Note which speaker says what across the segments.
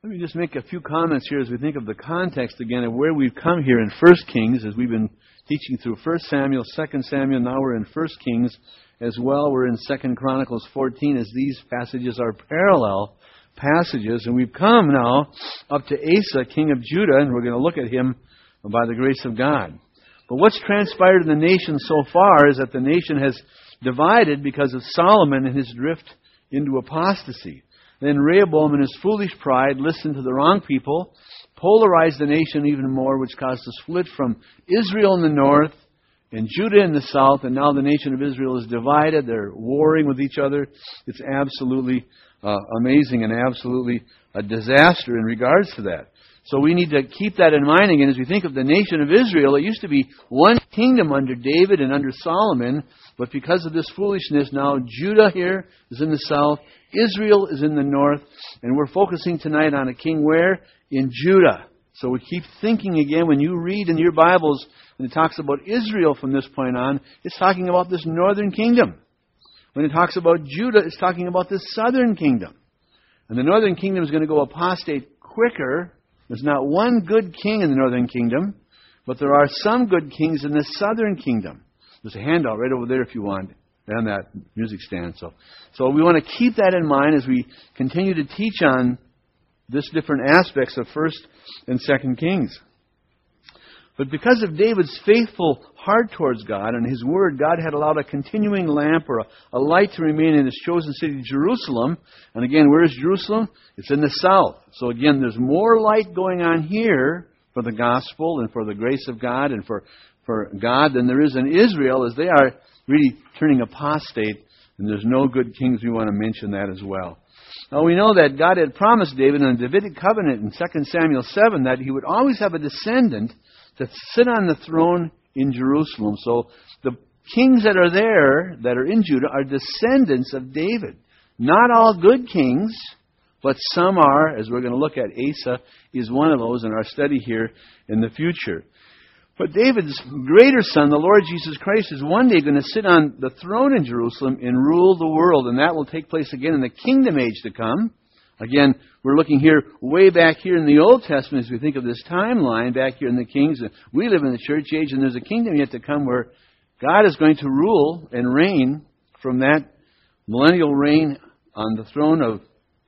Speaker 1: Let me just make a few comments here as we think of the context again of where we've come here in 1 Kings, as we've been teaching through 1 Samuel, 2 Samuel, now we're in 1 Kings as well. We're in 2 Chronicles 14 as these passages are parallel passages. And we've come now up to Asa, king of Judah, and we're going to look at him by the grace of God. But what's transpired in the nation so far is that the nation has divided because of Solomon and his drift into apostasy. Then Rehoboam in his foolish pride listened to the wrong people, polarized the nation even more, which caused a split from Israel in the north and Judah in the south, and now the nation of Israel is divided. They're warring with each other. It's absolutely amazing and absolutely a disaster in regards to that. So we need to keep that in mind again as we think of the nation of Israel. It used to be one kingdom under David and under Solomon, but because of this foolishness now, Judah here is in the south, Israel is in the north, and we're focusing tonight on a king where? In Judah. So we keep thinking again, when you read in your Bibles, when it talks about Israel from this point on, it's talking about this northern kingdom. When it talks about Judah, it's talking about this southern kingdom. And the northern kingdom is going to go apostate quicker. There's not one good king in the northern kingdom, but there are some good kings in the southern kingdom. There's a handout right over there if you want, on that music stand. So we want to keep that in mind as we continue to teach on this different aspects of 1 and 2 Kings. But because of David's faithful heart towards God and His Word, God had allowed a continuing lamp or a light to remain in His chosen city, Jerusalem. And again, where is Jerusalem? It's in the south. So again, there's more light going on here for the gospel and for the grace of God and for God than there is in Israel, as they are really turning apostate. And there's no good kings. We want to mention that as well. Now we know that God had promised David in the Davidic covenant in 2 Samuel 7 that he would always have a descendant to sit on the throne in Jerusalem. So the kings that are there, that are in Judah, are descendants of David. Not all good kings, but some are, as we're going to look at. Asa is one of those in our study here in the future. But David's greater son, the Lord Jesus Christ, is one day going to sit on the throne in Jerusalem and rule the world. And that will take place again in the kingdom age to come. Again, we're looking here, way back here in the Old Testament, as we think of this timeline, back here in the Kings. We live in the church age, and there's a kingdom yet to come where God is going to rule and reign from that millennial reign on the throne of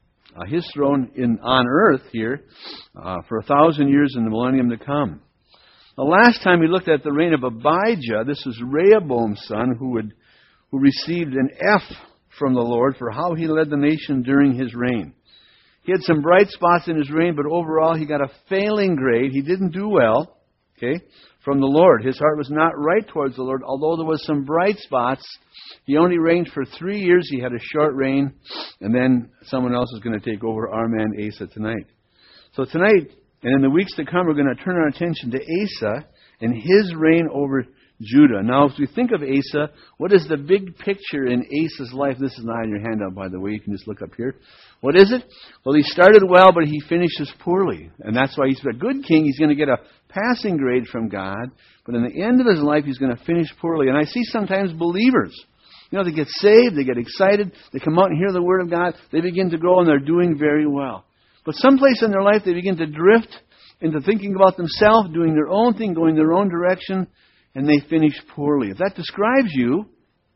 Speaker 1: His throne on earth here for 1,000 years in the millennium to come. The last time we looked at the reign of Abijah, this was Rehoboam's son who received an F from the Lord for how he led the nation during his reign. He had some bright spots in his reign, but overall he got a failing grade. He didn't do well, from the Lord. His heart was not right towards the Lord, although there was some bright spots. He only reigned for 3 years. He had a short reign, and then someone else is going to take over, our man Asa, tonight. So tonight, and in the weeks to come, we're going to turn our attention to Asa and his reign over Judah. Now, as we think of Asa, what is the big picture in Asa's life? This is not in your handout, by the way. You can just look up here. What is it? Well, he started well, but he finishes poorly. And that's why he's a good king. He's going to get a passing grade from God. But in the end of his life, he's going to finish poorly. And I see sometimes believers, they get saved, they get excited, they come out and hear the Word of God, they begin to grow, and they're doing very well. But someplace in their life, they begin to drift into thinking about themselves, doing their own thing, going their own direction, and they finish poorly. If that describes you,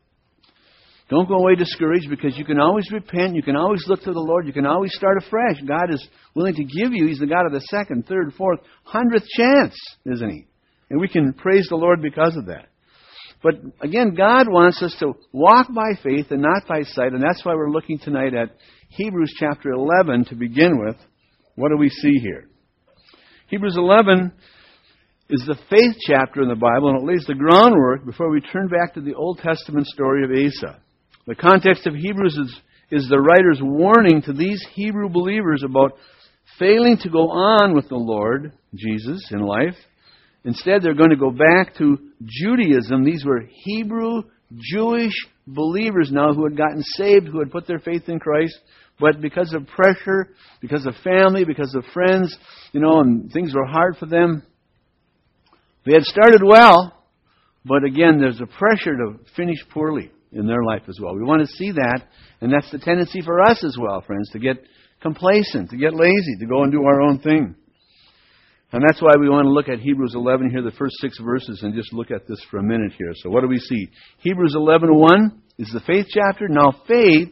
Speaker 1: don't go away discouraged, because you can always repent, you can always look to the Lord, you can always start afresh. God is willing to give you. He's the God of the second, third, fourth, 100th chance, isn't He? And we can praise the Lord because of that. But again, God wants us to walk by faith and not by sight, and that's why we're looking tonight at Hebrews chapter 11 to begin with. What do we see here? Hebrews 11 is the faith chapter in the Bible, and it lays the groundwork before we turn back to the Old Testament story of Asa. The context of Hebrews is the writer's warning to these Hebrew believers about failing to go on with the Lord Jesus in life. Instead, they're going to go back to Judaism. These were Hebrew, Jewish believers now who had gotten saved, who had put their faith in Christ. But because of pressure, because of family, because of friends, and things were hard for them, they had started well, but again, there's a pressure to finish poorly in their life as well. We want to see that, and that's the tendency for us as well, friends, to get complacent, to get lazy, to go and do our own thing. And that's why we want to look at Hebrews 11 here, the first 6 verses, and just look at this for a minute here. So what do we see? Hebrews 11:1 is the faith chapter. Now faith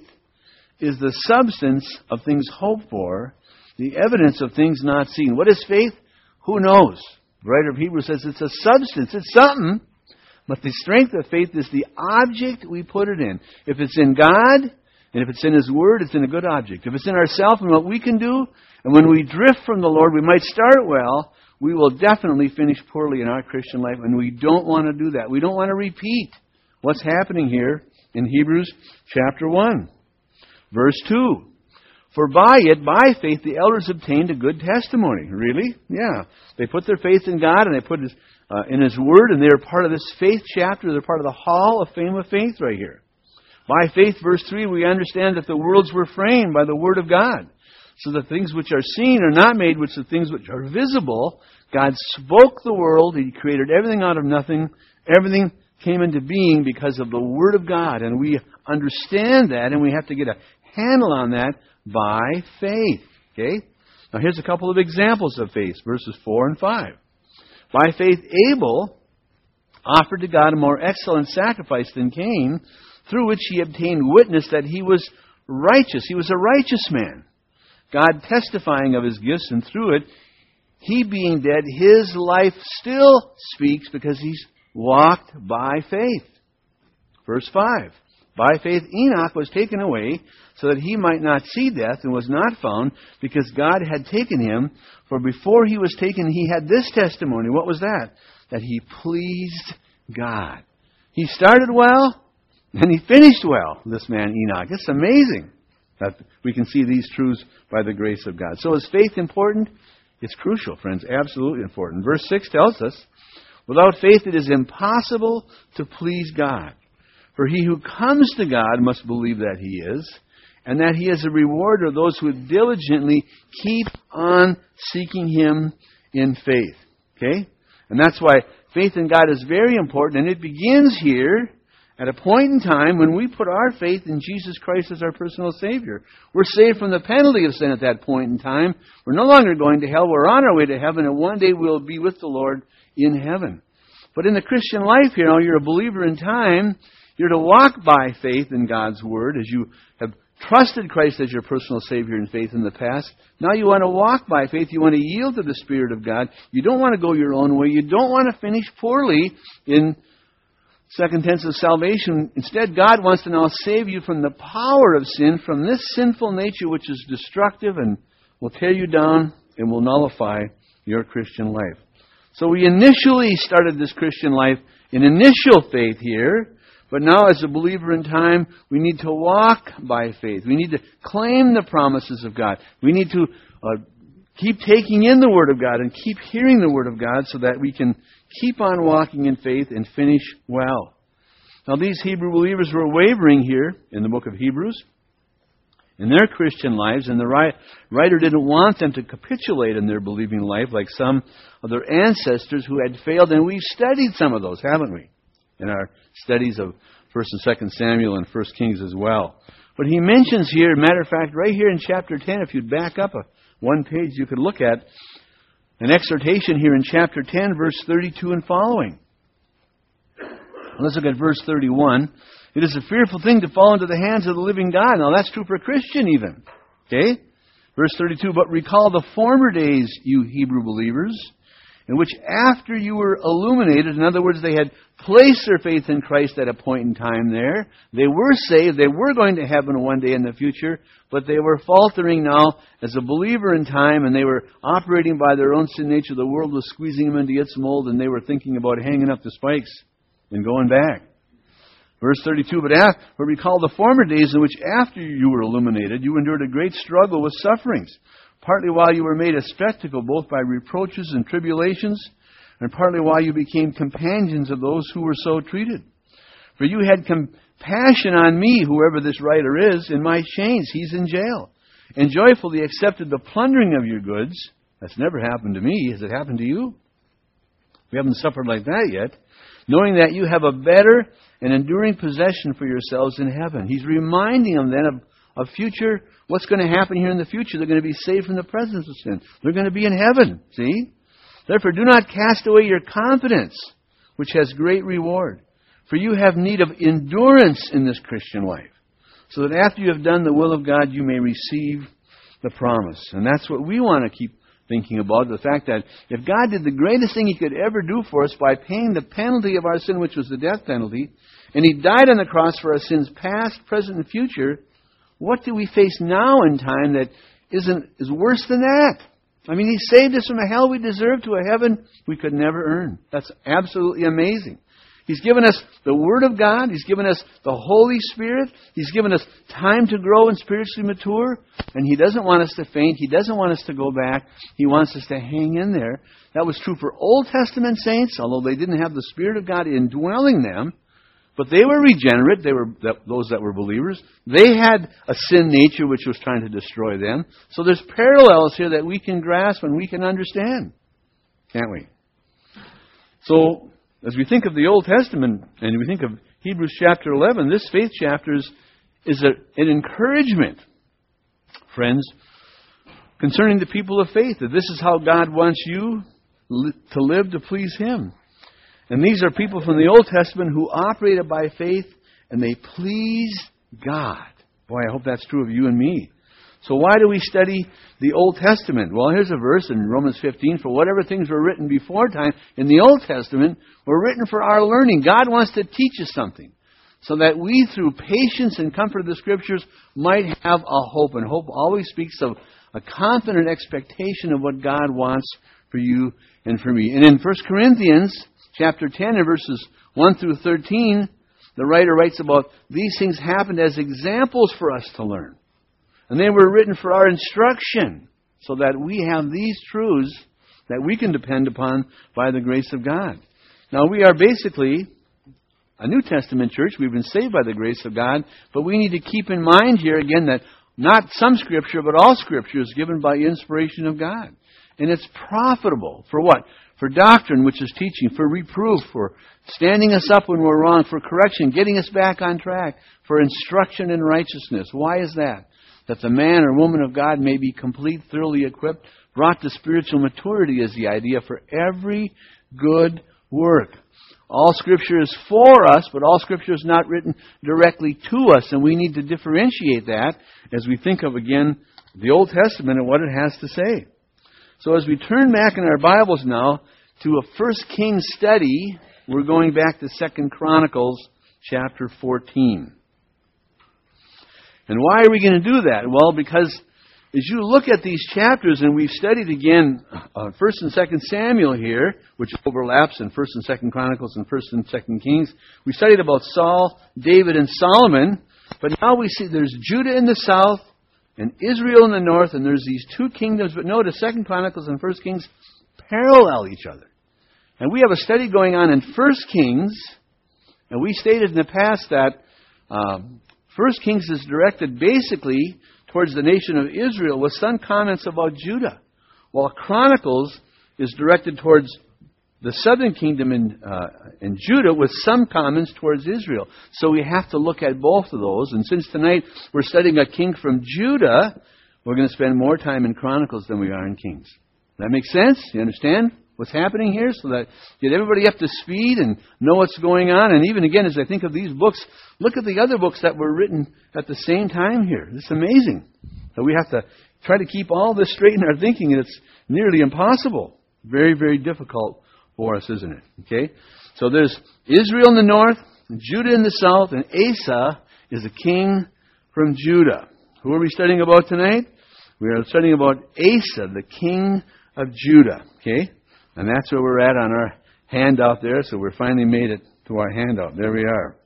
Speaker 1: is the substance of things hoped for, the evidence of things not seen. What is faith? Who knows? The writer of Hebrews says it's a substance. It's something. But the strength of faith is the object we put it in. If it's in God, and if it's in His Word, it's in a good object. If it's in ourselves and what we can do, and when we drift from the Lord, we might start well, we will definitely finish poorly in our Christian life, and we don't want to do that. We don't want to repeat what's happening here in Hebrews chapter 1. Verse 2. For by faith, the elders obtained a good testimony. Really? Yeah. They put their faith in God, and they put in His Word, and they're part of this faith chapter. They're part of the Hall of Fame of Faith right here. By faith, verse 3, we understand that the worlds were framed by the Word of God. So the things which are seen are not made, which the things which are visible. God spoke the world. He created everything out of nothing. Everything came into being because of the Word of God. And we understand that, and we have to get a handle on that by faith. Okay? Now here's a couple of examples of faith, verses 4 and 5. By faith, Abel offered to God a more excellent sacrifice than Cain, through which he obtained witness that he was righteous. He was a righteous man. God testifying of his gifts, and through it, he being dead, his life still speaks because he's walked by faith. Verse 5. By faith, Enoch was taken away so that he might not see death, and was not found because God had taken him. For before he was taken, he had this testimony. What was that? That he pleased God. He started well, and he finished well, this man Enoch. It's amazing that we can see these truths by the grace of God. So is faith important? It's crucial, friends. Absolutely important. Verse 6 tells us, without faith it is impossible to please God. For he who comes to God must believe that He is, and that He is a rewarder of those who diligently keep on seeking Him in faith. Okay? And that's why faith in God is very important, and it begins here at a point in time when we put our faith in Jesus Christ as our personal Savior. We're saved from the penalty of sin at that point in time. We're no longer going to hell. We're on our way to heaven, and one day we'll be with the Lord in heaven. But in the Christian life here, now you're a believer in time. You're to walk by faith in God's Word as you have trusted Christ as your personal Savior in faith in the past. Now you want to walk by faith. You want to yield to the Spirit of God. You don't want to go your own way. You don't want to finish poorly in second tense of salvation. Instead, God wants to now save you from the power of sin, from this sinful nature which is destructive and will tear you down and will nullify your Christian life. So we initially started this Christian life in initial faith here. But now, as a believer in time, we need to walk by faith. We need to claim the promises of God. We need to keep taking in the Word of God and keep hearing the Word of God so that we can keep on walking in faith and finish well. Now, these Hebrew believers were wavering here in the book of Hebrews in their Christian lives, and the writer didn't want them to capitulate in their believing life like some of their ancestors who had failed. And we've studied some of those, haven't we? In our studies of 1 and 2 Samuel and 1 Kings as well. But he mentions here, matter of fact, right here in chapter 10, if you'd back up one page, you could look at an exhortation here in chapter 10, verse 32 and following. Let's look at verse 31. It is a fearful thing to fall into the hands of the living God. Now that's true for a Christian even. Okay? Verse 32, but recall the former days, you Hebrew believers, in which after you were illuminated, in other words, they had placed their faith in Christ at a point in time there. They were saved. They were going to heaven one day in the future, but they were faltering now as a believer in time, and they were operating by their own sin nature. The world was squeezing them into its mold, and they were thinking about hanging up the spikes and going back. Verse 32, but recall the former days in which after you were illuminated, you endured a great struggle with sufferings, partly while you were made a spectacle both by reproaches and tribulations, and partly while you became companions of those who were so treated. For you had compassion on me, whoever this writer is, in my chains. He's in jail. And joyfully accepted the plundering of your goods. That's never happened to me. Has it happened to you? We haven't suffered like that yet. Knowing that you have a better and enduring possession for yourselves in heaven. He's reminding them then of future, what's going to happen here in the future. They're going to be saved from the presence of sin. They're going to be in heaven, see? Therefore, do not cast away your confidence, which has great reward. For you have need of endurance in this Christian life, so that after you have done the will of God, you may receive the promise. And that's what we want to keep thinking about, the fact that if God did the greatest thing He could ever do for us by paying the penalty of our sin, which was the death penalty, and He died on the cross for our sins past, present, and future, what do we face now in time that is worse than that? I mean, He saved us from a hell we deserve to a heaven we could never earn. That's absolutely amazing. He's given us the Word of God. He's given us the Holy Spirit. He's given us time to grow and spiritually mature. And He doesn't want us to faint. He doesn't want us to go back. He wants us to hang in there. That was true for Old Testament saints, although they didn't have the Spirit of God indwelling them. But they were regenerate. They were those that were believers. They had a sin nature which was trying to destroy them. So there's parallels here that we can grasp and we can understand. Can't we? So, as we think of the Old Testament and we think of Hebrews chapter 11, this faith chapter is an encouragement, friends, concerning the people of faith, that this is how God wants you to live to please Him. And these are people from the Old Testament who operated by faith and they pleased God. Boy, I hope that's true of you and me. So why do we study the Old Testament? Well, here's a verse in Romans 15. For whatever things were written before time in the Old Testament were written for our learning. God wants to teach us something, so that we, through patience and comfort of the Scriptures, might have a hope. And hope always speaks of a confident expectation of what God wants for you and for me. And in 1 Corinthians chapter 10 and verses 1 through 13, the writer writes about these things happened as examples for us to learn. And they were written for our instruction, so that we have these truths that we can depend upon by the grace of God. Now, we are basically a New Testament church. We've been saved by the grace of God, but we need to keep in mind here again that not some Scripture, but all Scripture is given by inspiration of God. And it's profitable for what? For doctrine, which is teaching, for reproof, for standing us up when we're wrong, for correction, getting us back on track, for instruction in righteousness. Why is that? That the man or woman of God may be complete, thoroughly equipped, brought to spiritual maturity is the idea for every good work. All Scripture is for us, but all Scripture is not written directly to us, and we need to differentiate that as we think of, again, the Old Testament and what it has to say. So as we turn back in our Bibles now to a 1 Kings study, we're going back to 2 Chronicles chapter 14. And why are we going to do that? Well, because as you look at these chapters, and we've studied again 1 and 2 Samuel here, which overlaps in 1 and 2 Chronicles and 1 and 2 Kings. We studied about Saul, David, and Solomon. But now we see there's Judah in the south and Israel in the north, and there's these two kingdoms. But notice 2 Chronicles and 1 Kings parallel each other. And we have a study going on in 1 Kings, and we stated in the past that 1 Kings is directed basically towards the nation of Israel with some comments about Judah, while Chronicles is directed towards the southern kingdom in Judah with some comments towards Israel. So we have to look at both of those. And since tonight we're studying a king from Judah, we're going to spend more time in Chronicles than we are in Kings. That makes sense? You understand what's happening here? So that get everybody up to speed and know what's going on. And even again, as I think of these books, look at the other books that were written at the same time here. It's amazing that we have to try to keep all this straight in our thinking, and it's nearly impossible. Very, very difficult for us, isn't it? Okay? So there's Israel in the north, Judah in the south, and Asa is a king from Judah. Who are we studying about tonight? We are studying about Asa, the king of Judah. Okay? And that's where we're at on our handout there. So we're finally made it to our handout. There we are.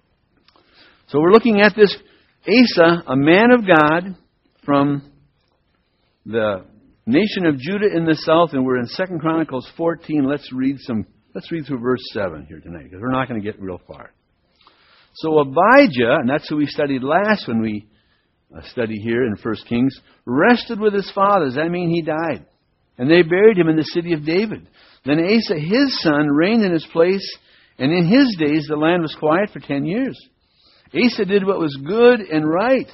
Speaker 1: So we're looking at this Asa, a man of God from the nation of Judah in the south, and we're in 2 Chronicles 14. Let's read through verse 7 here tonight, because we're not going to get real far. So Abijah, and that's who we studied last when we studied here in 1 Kings, rested with his fathers. That means he died. And they buried him in the city of David. Then Asa, his son, reigned in his place, and in his days the land was quiet for 10 years. Asa did what was good and right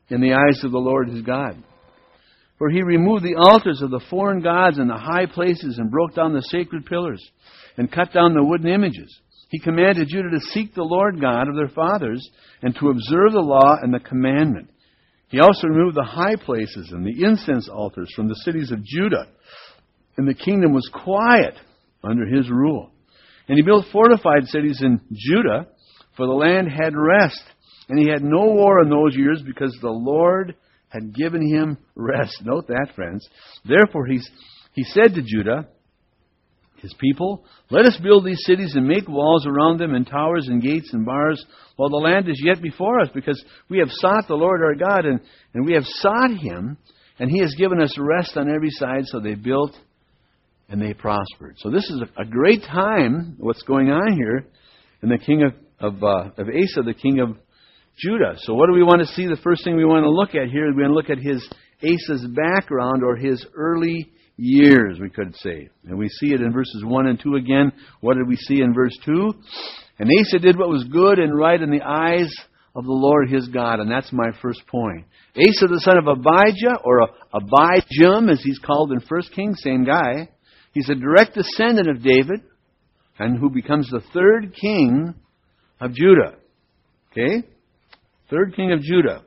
Speaker 1: in the eyes of the Lord his God. For he removed the altars of the foreign gods and the high places and broke down the sacred pillars and cut down the wooden images. He commanded Judah to seek the Lord God of their fathers and to observe the law and the commandment. He also removed the high places and the incense altars from the cities of Judah, and the kingdom was quiet under his rule. And he built fortified cities in Judah, for the land had rest, and he had no war in those years because the Lord had given him rest. Note that, friends. Therefore he said to Judah, his people, let us build these cities and make walls around them and towers and gates and bars while the land is yet before us, because we have sought the Lord our God, and we have sought him, and he has given us rest on every side. So they built and they prospered. So this is a great time, what's going on here, in the king of Asa, the king of Judah. So what do we want to see? The first thing we want to look at here is we want to look at Asa's background, or his early years, we could say. And we see it in verses 1 and 2 again. What did we see in verse 2? And Asa did what was good and right in the eyes of the Lord his God. And that's my first point. Asa, the son of Abijah, or Abijam, as he's called in 1 Kings, same guy. He's a direct descendant of David, and who becomes the third king of Judah. Okay? Third king of Judah.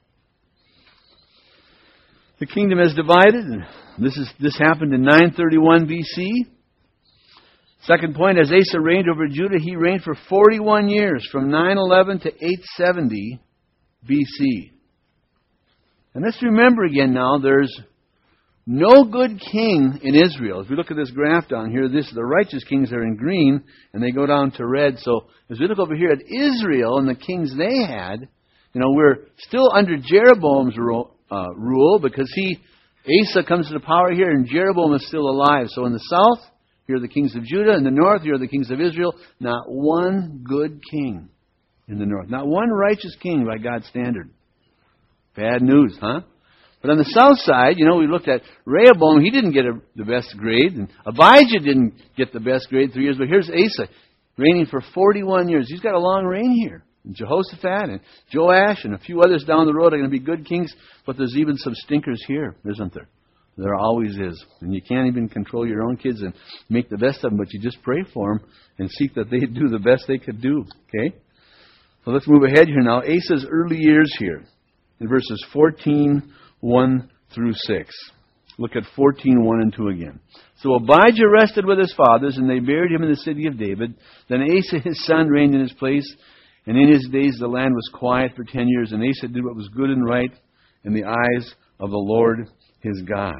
Speaker 1: The kingdom is divided, and this happened in 931 BC. Second point, as Asa reigned over Judah, he reigned for 41 years, from 911 to 870 BC. And let's remember again now, there's no good king in Israel. As we look at this graph down here, the righteous kings are in green, and they go down to red. So as we look over here at Israel and the kings they had, we're still under Jeroboam's rule, because Asa comes to power here, and Jeroboam is still alive. So in the south, here are the kings of Judah. In the north, here are the kings of Israel. Not one good king in the north. Not one righteous king by God's standard. Bad news, huh? But on the south side, we looked at Rehoboam. He didn't get the best grade. And Abijah didn't get the best grade 3 years. But here's Asa, reigning for 41 years. He's got a long reign here. And Jehoshaphat and Joash and a few others down the road are going to be good kings. But there's even some stinkers here, isn't there? There always is. And you can't even control your own kids and make the best of them. But you just pray for them and seek that they do the best they could do. Okay? So let's move ahead here now. Asa's early years here. In verses 14, 1 through 6. Look at 14, 1 and 2 again. So Abijah rested with his fathers, and they buried him in the city of David. Then Asa his son reigned in his place, and in his days the land was quiet for 10 years, and Asa did what was good and right in the eyes of the Lord his God.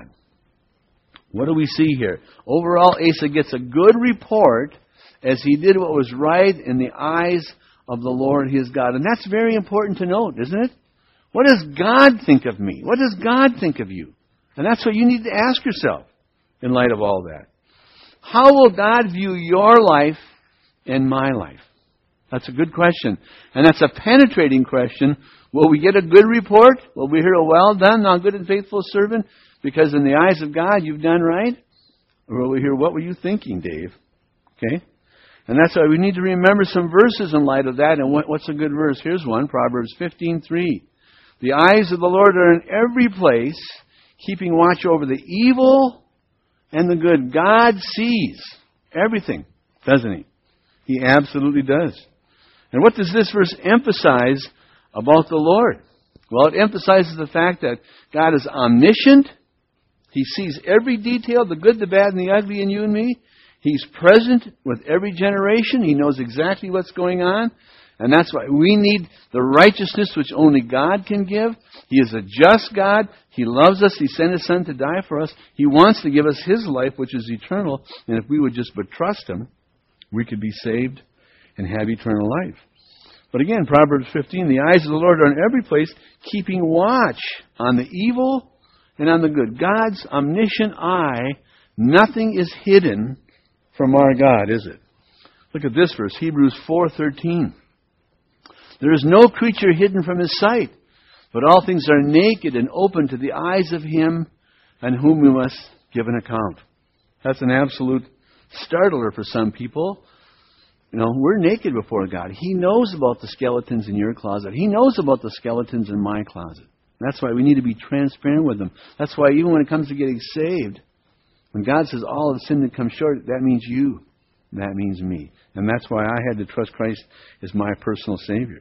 Speaker 1: What do we see here? Overall, Asa gets a good report as he did what was right in the eyes of the Lord his God. And that's very important to note, isn't it? What does God think of me? What does God think of you? And that's what you need to ask yourself in light of all that. How will God view your life and my life? That's a good question. And that's a penetrating question. Will we get a good report? Will we hear a well done, thou good and faithful servant? Because in the eyes of God, you've done right? Or will we hear, what were you thinking, Dave? Okay? And that's why we need to remember some verses in light of that. And what's a good verse? Here's one, Proverbs 15:3. The eyes of the Lord are in every place, keeping watch over the evil and the good. God sees everything, doesn't He? He absolutely does. And what does this verse emphasize about the Lord? Well, it emphasizes the fact that God is omniscient. He sees every detail, the good, the bad, and the ugly in you and me. He's present with every generation. He knows exactly what's going on. And that's why we need the righteousness which only God can give. He is a just God. He loves us. He sent His Son to die for us. He wants to give us His life, which is eternal. And if we would just but trust Him, we could be saved and have eternal life. But again, Proverbs 15, the eyes of the Lord are in every place, keeping watch on the evil and on the good. God's omniscient eye, nothing is hidden from our God, is it? Look at this verse, Hebrews 4:13. There is no creature hidden from His sight, but all things are naked and open to the eyes of Him on whom we must give an account. That's an absolute startler for some people. We're naked before God. He knows about the skeletons in your closet. He knows about the skeletons in my closet. That's why we need to be transparent with Him. That's why even when it comes to getting saved, when God says all have sinned and come short, that means you. That means me. And that's why I had to trust Christ as my personal Savior.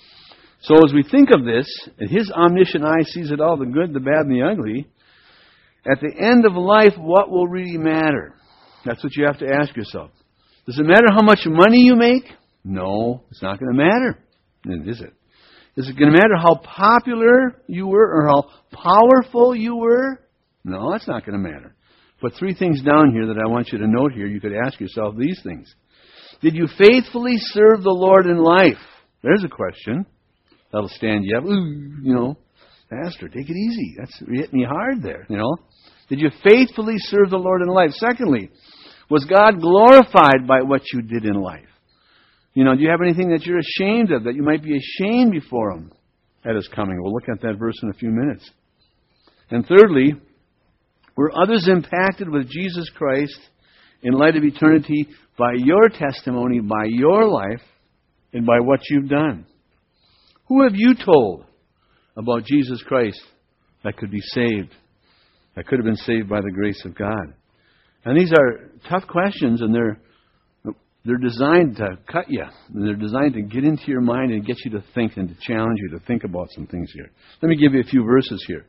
Speaker 1: So as we think of this, and His omniscient eye sees it all, the good, the bad, and the ugly, at the end of life, what will really matter? That's what you have to ask yourself. Does it matter how much money you make? No, it's not going to matter. Is it? Is it going to matter how popular you were or how powerful you were? No, that's not going to matter. But 3 things down here that I want you to note here, you could ask yourself these things. Did you faithfully serve the Lord in life? There's a question. That'll stand you up. Ooh, Pastor, take it easy. That's hit me hard there, Did you faithfully serve the Lord in life? Secondly, was God glorified by what you did in life? Do you have anything that you're ashamed of, that you might be ashamed before Him at His coming? We'll look at that verse in a few minutes. And thirdly, were others impacted with Jesus Christ in light of eternity by your testimony, by your life, and by what you've done? Who have you told about Jesus Christ that could be saved, that could have been saved by the grace of God? And these are tough questions, and they're designed to cut you. And they're designed to get into your mind and get you to think and to challenge you to think about some things here. Let me give you a few verses here.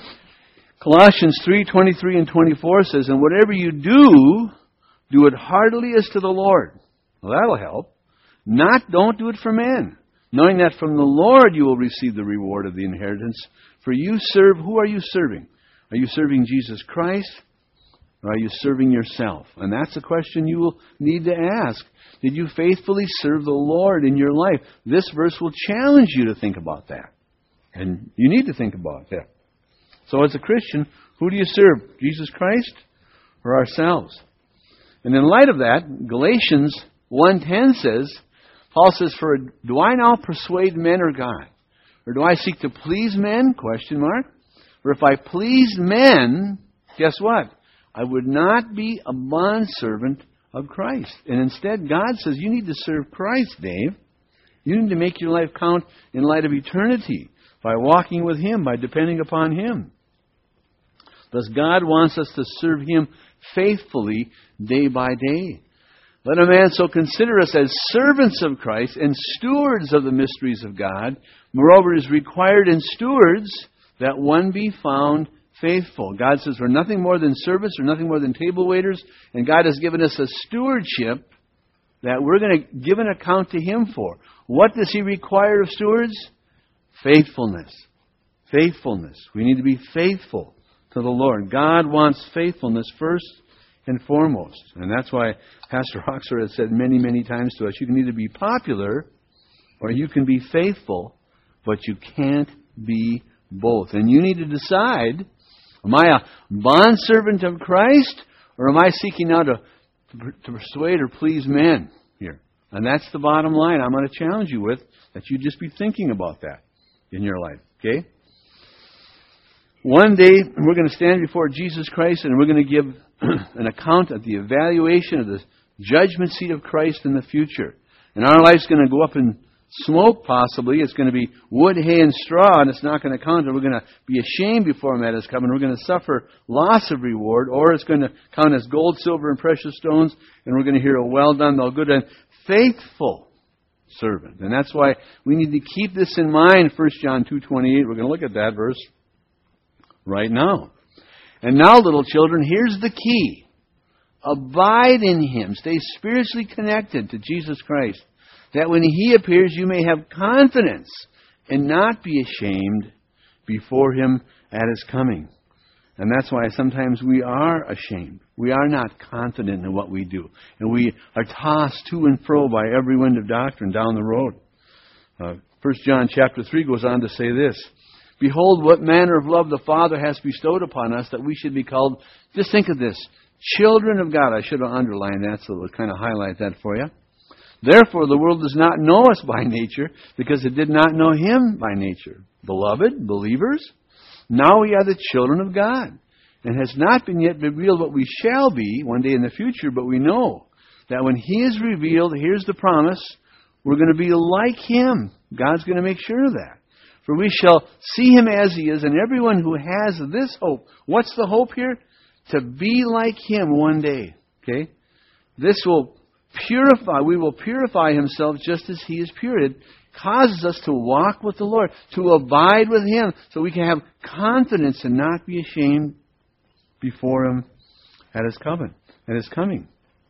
Speaker 1: Colossians 3:23 and 24 says, "And whatever you do, do it heartily as to the Lord." Well, that'll help. Don't do it for men, knowing that from the Lord you will receive the reward of the inheritance. For you serve, who are you serving? Are you serving Jesus Christ? Or are you serving yourself? And that's a question you will need to ask. Did you faithfully serve the Lord in your life? This verse will challenge you to think about that. And you need to think about that. So as a Christian, who do you serve? Jesus Christ or ourselves? And in light of that, Galatians 1:10 says, Paul says, "For do I now persuade men or God? Or do I seek to please men?" Question mark. "For if I pleased men," guess what? "I would not be a bondservant of Christ." And instead, God says, you need to serve Christ, Dave. You need to make your life count in light of eternity by walking with Him, by depending upon Him. Thus, God wants us to serve Him faithfully day by day. Let a man so consider us as servants of Christ and stewards of the mysteries of God. Moreover, it is required in stewards that one be found faithful. God says we're nothing more than servants, or nothing more than table waiters, and God has given us a stewardship that we're going to give an account to Him for. What does He require of stewards? Faithfulness. Faithfulness. We need to be faithful to the Lord. God wants faithfulness first and foremost. And that's why Pastor Oxford has said many, many times to us, you can either be popular or you can be faithful, but you can't be both. And you need to decide, am I a bondservant of Christ, or am I seeking now to persuade or please men here? And that's the bottom line I'm going to challenge you with, that you just be thinking about that in your life. Okay? One day, we're going to stand before Jesus Christ, and we're going to give an account of the evaluation of the judgment seat of Christ in the future. And our life's going to go up in smoke, possibly. It's going to be wood, hay, and straw, and it's not going to count. And we're going to be ashamed before Him at His coming. We're going to suffer loss of reward, or it's going to count as gold, silver, and precious stones, and we're going to hear a well done, thou good and faithful servant. And that's why we need to keep this in mind. 1 John 2:28, we're going to look at that verse right now. And now, little children, here's the key. Abide in Him. Stay spiritually connected to Jesus Christ, that when He appears, you may have confidence and not be ashamed before Him at His coming. And that's why sometimes we are ashamed. We are not confident in what we do. And we are tossed to and fro by every wind of doctrine down the road. 1 John chapter 3 goes on to say this, "Behold, what manner of love the Father has bestowed upon us, that we should be called," just think of this, "children of God." I should have underlined that, so it would kind of highlight that for you. "Therefore, the world does not know us by nature, because it did not know Him by nature. Beloved, believers, now we are the children of God. And has not been yet revealed what we shall be one day in the future, but we know that when He is revealed," here's the promise, "we're going to be like Him." God's going to make sure of that. For we shall see him as he is, and everyone who has this hope. What's the hope here? To be like him one day. Okay? This will purify, we will purify himself just as he is pure. It causes us to walk with the Lord, to abide with him, so we can have confidence and not be ashamed before him at his coming.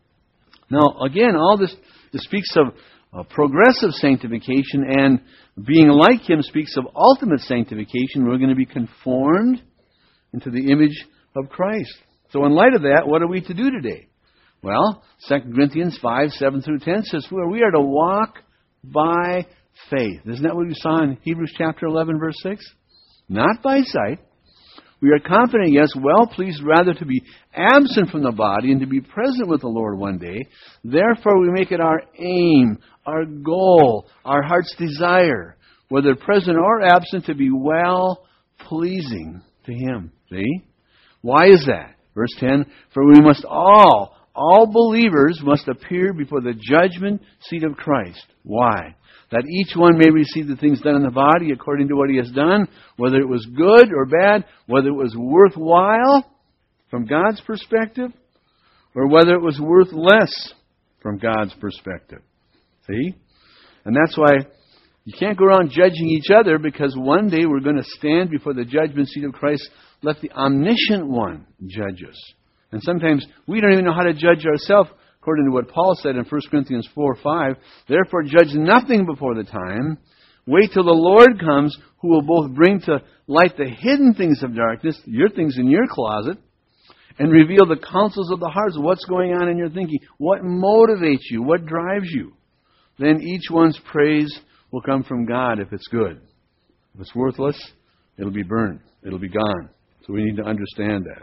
Speaker 1: Now, again, all this speaks of progressive sanctification, and being like him speaks of ultimate sanctification. We're going to be conformed into the image of Christ. So in light of that, what are we to do today? Well, 2 Corinthians 5, 7 through 10 says we are to walk by faith. Isn't that what we saw in Hebrews chapter 11, verse 6? Not by sight. We are confident, yes, well pleased rather to be absent from the body and to be present with the Lord one day. Therefore we make it our aim, our goal, our heart's desire, whether present or absent, to be well pleasing to him. See? Why is that? Verse 10, for we must all believers must appear before the judgment seat of Christ. Why? That each one may receive the things done in the body according to what he has done, whether it was good or bad, whether it was worthwhile from God's perspective, or whether it was worth less from God's perspective. See? And that's why you can't go around judging each other, because one day we're going to stand before the judgment seat of Christ. Let the omniscient one judge us. And sometimes we don't even know how to judge ourselves, according to what Paul said in 1 Corinthians 4, 5. Therefore judge nothing before the time. Wait till the Lord comes, who will both bring to light the hidden things of darkness, your things in your closet, and reveal the counsels of the hearts, what's going on in your thinking, what motivates you, what drives you. Then each one's praise will come from God if it's good. If it's worthless, it'll be burned. It'll be gone. So we need to understand that.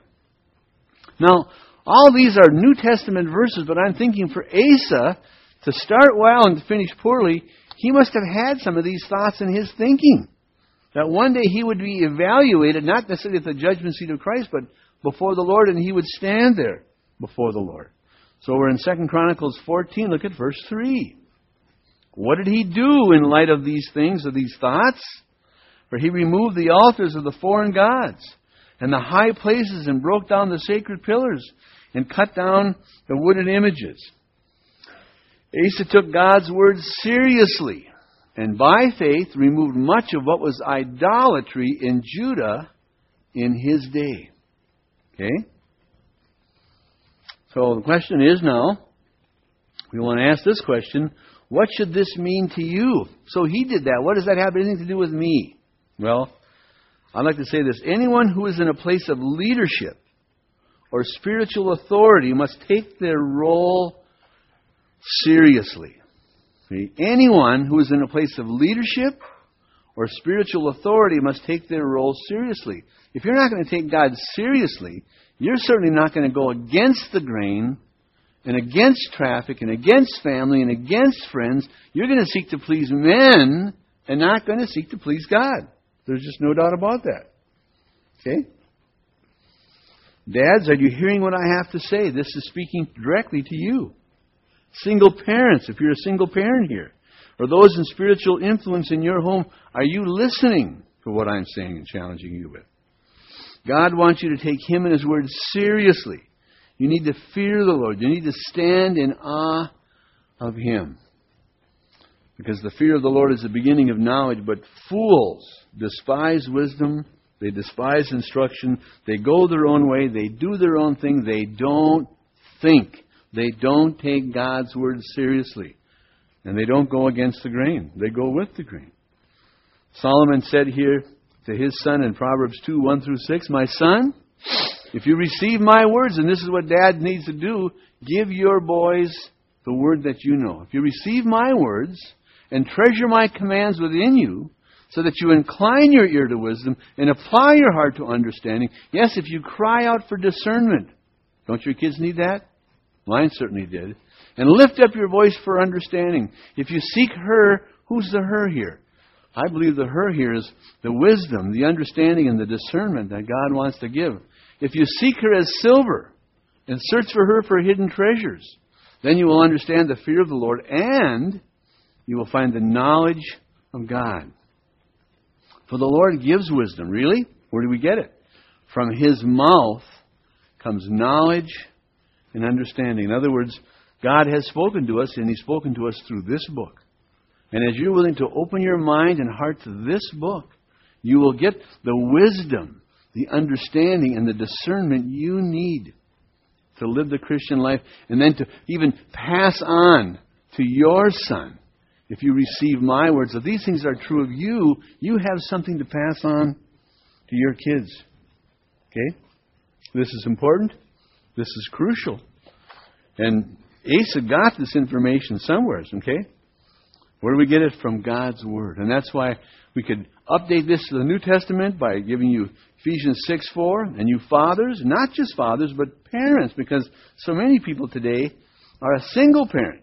Speaker 1: Now, all these are New Testament verses, but I'm thinking for Asa to start well and to finish poorly, he must have had some of these thoughts in his thinking. That one day he would be evaluated, not necessarily at the judgment seat of Christ, but before the Lord, and he would stand there before the Lord. So we're in 2 Chronicles 14. Look at verse 3. What did he do in light of these things, of these thoughts? For he removed the altars of the foreign gods and the high places, and broke down the sacred pillars, and cut down the wooden images. Asa took God's word seriously, and by faith removed much of what was idolatry in Judah in his day. Okay? So the question is now, we want to ask this question, what should this mean to you? So he did that. What does that have anything to do with me? Well, I'd like to say this. Anyone who is in a place of leadership or spiritual authority must take their role seriously. See? Anyone who is in a place of leadership or spiritual authority must take their role seriously. If you're not going to take God seriously, you're certainly not going to go against the grain and against traffic and against family and against friends. You're going to seek to please men and not going to seek to please God. There's just no doubt about that. Okay? Dads, are you hearing what I have to say? This is speaking directly to you. Single parents, if you're a single parent here, or those in spiritual influence in your home, are you listening to what I'm saying and challenging you with? God wants you to take Him and His Word seriously. You need to fear the Lord. You need to stand in awe of Him. Because the fear of the Lord is the beginning of knowledge, but fools despise wisdom, they despise instruction, they go their own way, they do their own thing, they don't think. They don't take God's Word seriously. And they don't go against the grain. They go with the grain. Solomon said here to his son in Proverbs 2, 1 through 6, my son, if you receive my words, and this is what Dad needs to do, give your boys the word that you know. If you receive my words and treasure my commands within you, so that you incline your ear to wisdom and apply your heart to understanding. Yes, if you cry out for discernment. Don't your kids need that? Mine certainly did. And lift up your voice for understanding. If you seek her, who's the her here? I believe the her here is the wisdom, the understanding, and the discernment that God wants to give. If you seek her as silver and search for her for hidden treasures, then you will understand the fear of the Lord and you will find the knowledge of God. For the Lord gives wisdom. Really? Where do we get it? From His mouth comes knowledge and understanding. In other words, God has spoken to us, and He's spoken to us through this book. And as you're willing to open your mind and heart to this book, you will get the wisdom, the understanding, and the discernment you need to live the Christian life, and then to even pass on to your son. If you receive my words, if these things are true of you, you have something to pass on to your kids. Okay? This is important. This is crucial. And Asa got this information somewhere, okay? Where do we get it? From God's Word. And that's why we could update this to the New Testament by giving you Ephesians 6:4, and you fathers, not just fathers, but parents, because so many people today are a single parent.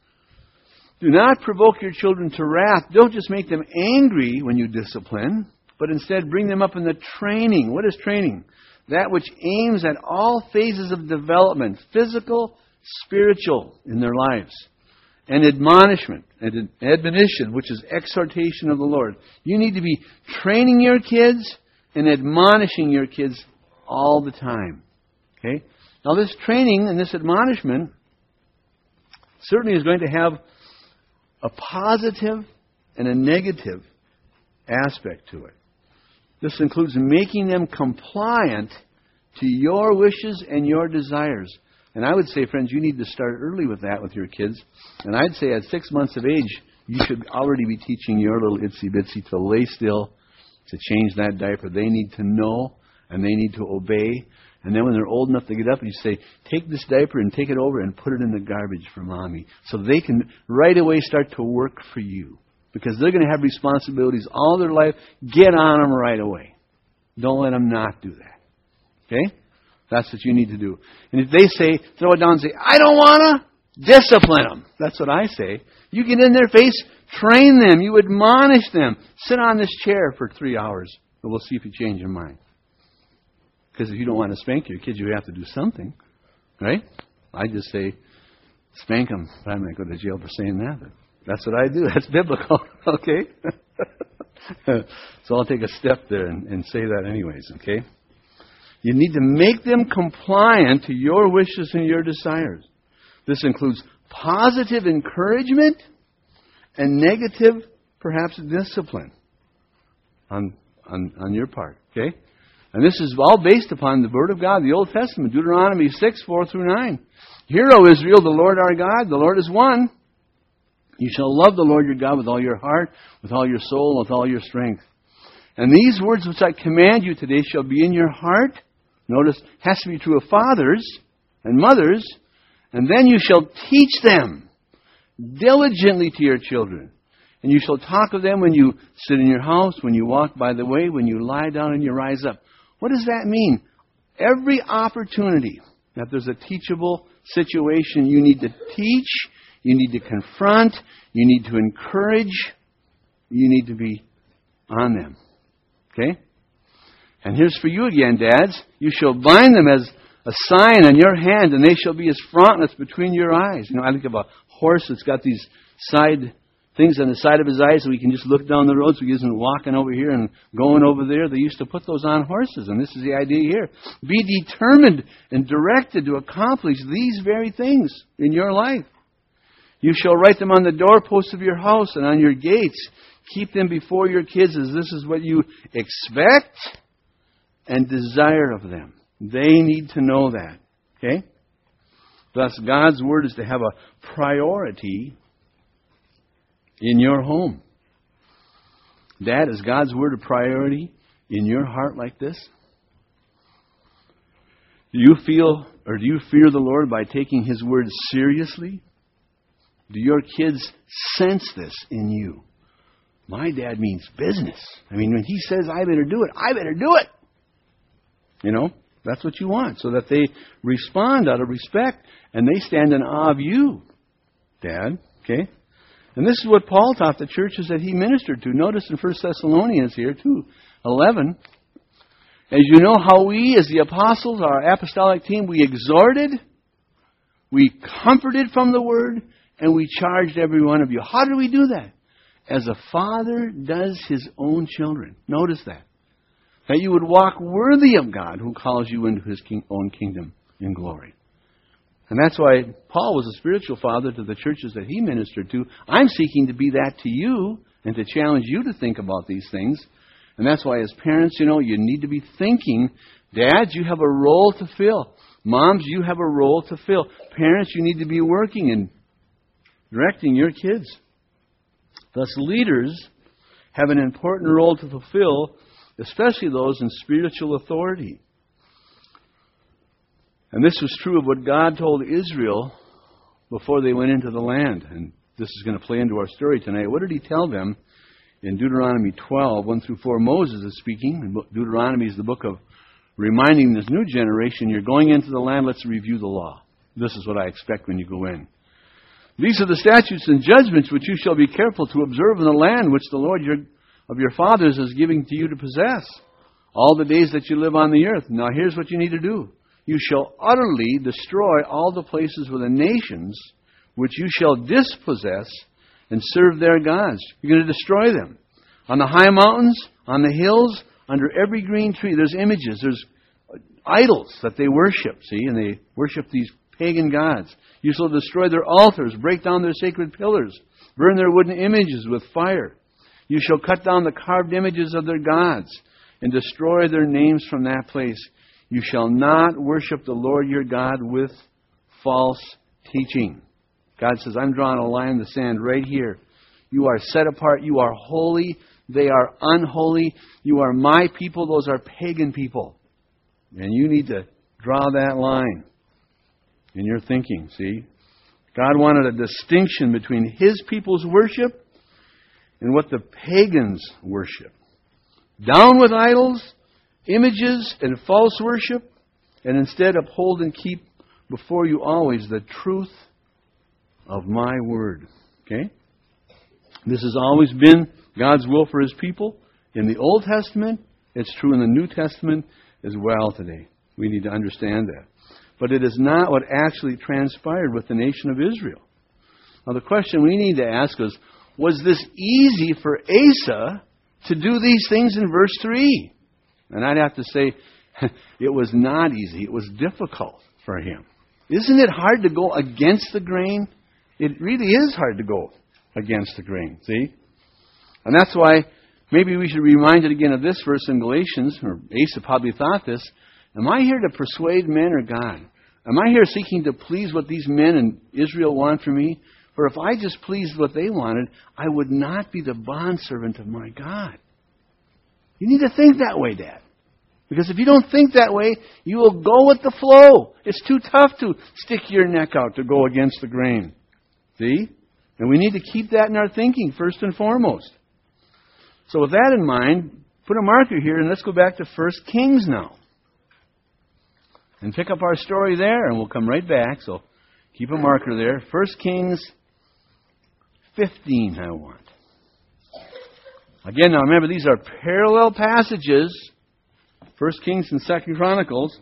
Speaker 1: Do not provoke your children to wrath. Don't just make them angry when you discipline, but instead bring them up in the training. What is training? That which aims at all phases of development, physical, spiritual, in their lives. And admonishment, and admonition, which is exhortation of the Lord. You need to be training your kids and admonishing your kids all the time. Okay? Now this training and this admonishment certainly is going to have a positive and a negative aspect to it. This includes making them compliant to your wishes and your desires. And I would say, friends, you need to start early with that with your kids. And I'd say at 6 months of age, you should already be teaching your little itsy-bitsy to lay still, to change that diaper. They need to know, and they need to obey. And then when they're old enough to get up, you say, take this diaper and take it over and put it in the garbage for Mommy. So they can right away start to work for you. Because they're going to have responsibilities all their life. Get on them right away. Don't let them not do that. Okay? That's what you need to do. And if they say, throw it down and say, I don't want to, discipline them. That's what I say. You get in their face, train them. You admonish them. Sit on this chair for 3 hours, and we'll see if you change your mind. Because if you don't want to spank your kids, you have to do something. Right? I just say, spank them. But I might go to jail for saying that. But that's what I do. That's biblical. Okay? So I'll take a step there and say that anyways. Okay? You need to make them compliant to your wishes and your desires. This includes positive encouragement and negative, perhaps, discipline on your part. Okay? And this is all based upon the Word of God, the Old Testament, Deuteronomy 6, 4 through 9. Hear, O Israel, the Lord our God, the Lord is one. You shall love the Lord your God with all your heart, with all your soul, with all your strength. And these words which I command you today shall be in your heart. Notice, has to be true of fathers and mothers. And then you shall teach them diligently to your children. And you shall talk of them when you sit in your house, when you walk by the way, when you lie down and you rise up. What does that mean? Every opportunity that there's a teachable situation, you need to teach, you need to confront, you need to encourage, you need to be on them. Okay? And here's for you again, dads. You shall bind them as a sign on your hand, and they shall be as frontlets between your eyes. You know, I think of a horse that's got these side things on the side of his eyes so he can just look down the road so he isn't walking over here and going over there. They used to put those on horses, and this is the idea here. Be determined and directed to accomplish these very things in your life. You shall write them on the doorposts of your house and on your gates. Keep them before your kids as this is what you expect and desire of them. They need to know that. Okay? Thus, God's Word is to have a priority in your home. Dad, is God's Word a priority in your heart like this? Do you feel or do you fear the Lord by taking His Word seriously? Do your kids sense this in you? My dad means business. I mean, when he says, I better do it, I better do it. You know, that's what you want, so that they respond out of respect and they stand in awe of you, Dad. Okay? And this is what Paul taught the churches that he ministered to. Notice in 1 Thessalonians here, 2:11. As you know how we, as the apostles, our apostolic team, we exhorted, we comforted from the Word, and we charged every one of you. How did we do that? as a father does his own children. Notice that. That you would walk worthy of God who calls you into his own kingdom in glory. And that's why Paul was a spiritual father to the churches that he ministered to. I'm seeking to be that to you and to challenge you to think about these things. And that's why as parents, you need to be thinking, dads, you have a role to fill. Moms, you have a role to fill. Parents, you need to be working and directing your kids. Thus, leaders have an important role to fulfill, especially those in spiritual authority. And this was true of what God told Israel before they went into the land. And this is going to play into our story tonight. What did he tell them in Deuteronomy 12, 1 through 4? Moses is speaking. And Deuteronomy is the book of reminding this new generation, you're going into the land, let's review the law. This is what I expect when you go in. These are the statutes and judgments which you shall be careful to observe in the land which the Lord of your fathers is giving to you to possess, all the days that you live on the earth. Now here's what you need to do. You shall utterly destroy all the places where the nations which you shall dispossess and serve their gods. You're going to destroy them. On the high mountains, on the hills, under every green tree, there's images, there's idols that they worship, see, and they worship these pagan gods. You shall destroy their altars, break down their sacred pillars, burn their wooden images with fire. You shall cut down the carved images of their gods and destroy their names from that place. You shall not worship the Lord your God with false teaching. God says, I'm drawing a line in the sand right here. You are set apart. You are holy. They are unholy. You are my people. Those are pagan people. And you need to draw that line in your thinking, see? God wanted a distinction between His people's worship and what the pagans worship. Down with idols, images, and false worship, and instead uphold and keep before you always the truth of my word. Okay? This has always been God's will for His people in the Old Testament. It's true in the New Testament as well today. We need to understand that. But it is not what actually transpired with the nation of Israel. Now the question we need to ask is, was this easy for Asa to do these things in verse 3? And I'd have to say, it was not easy. It was difficult for him. Isn't it hard to go against the grain? It really is hard to go against the grain, see? And that's why maybe we should be reminded again of this verse in Galatians, or Asa probably thought this. Am I here to persuade men or God? Am I here seeking to please what these men in Israel want from me? For if I just pleased what they wanted, I would not be the bondservant of my God. You need to think that way, Dad. Because if you don't think that way, you will go with the flow. It's too tough to stick your neck out to go against the grain. See? And we need to keep that in our thinking first and foremost. So with that in mind, put a marker here and let's go back to 1 Kings now. And pick up our story there and we'll come right back. So keep a marker there. 1 Kings 15 I want. Again, now remember these are parallel passages. 1 Kings and 2 Chronicles.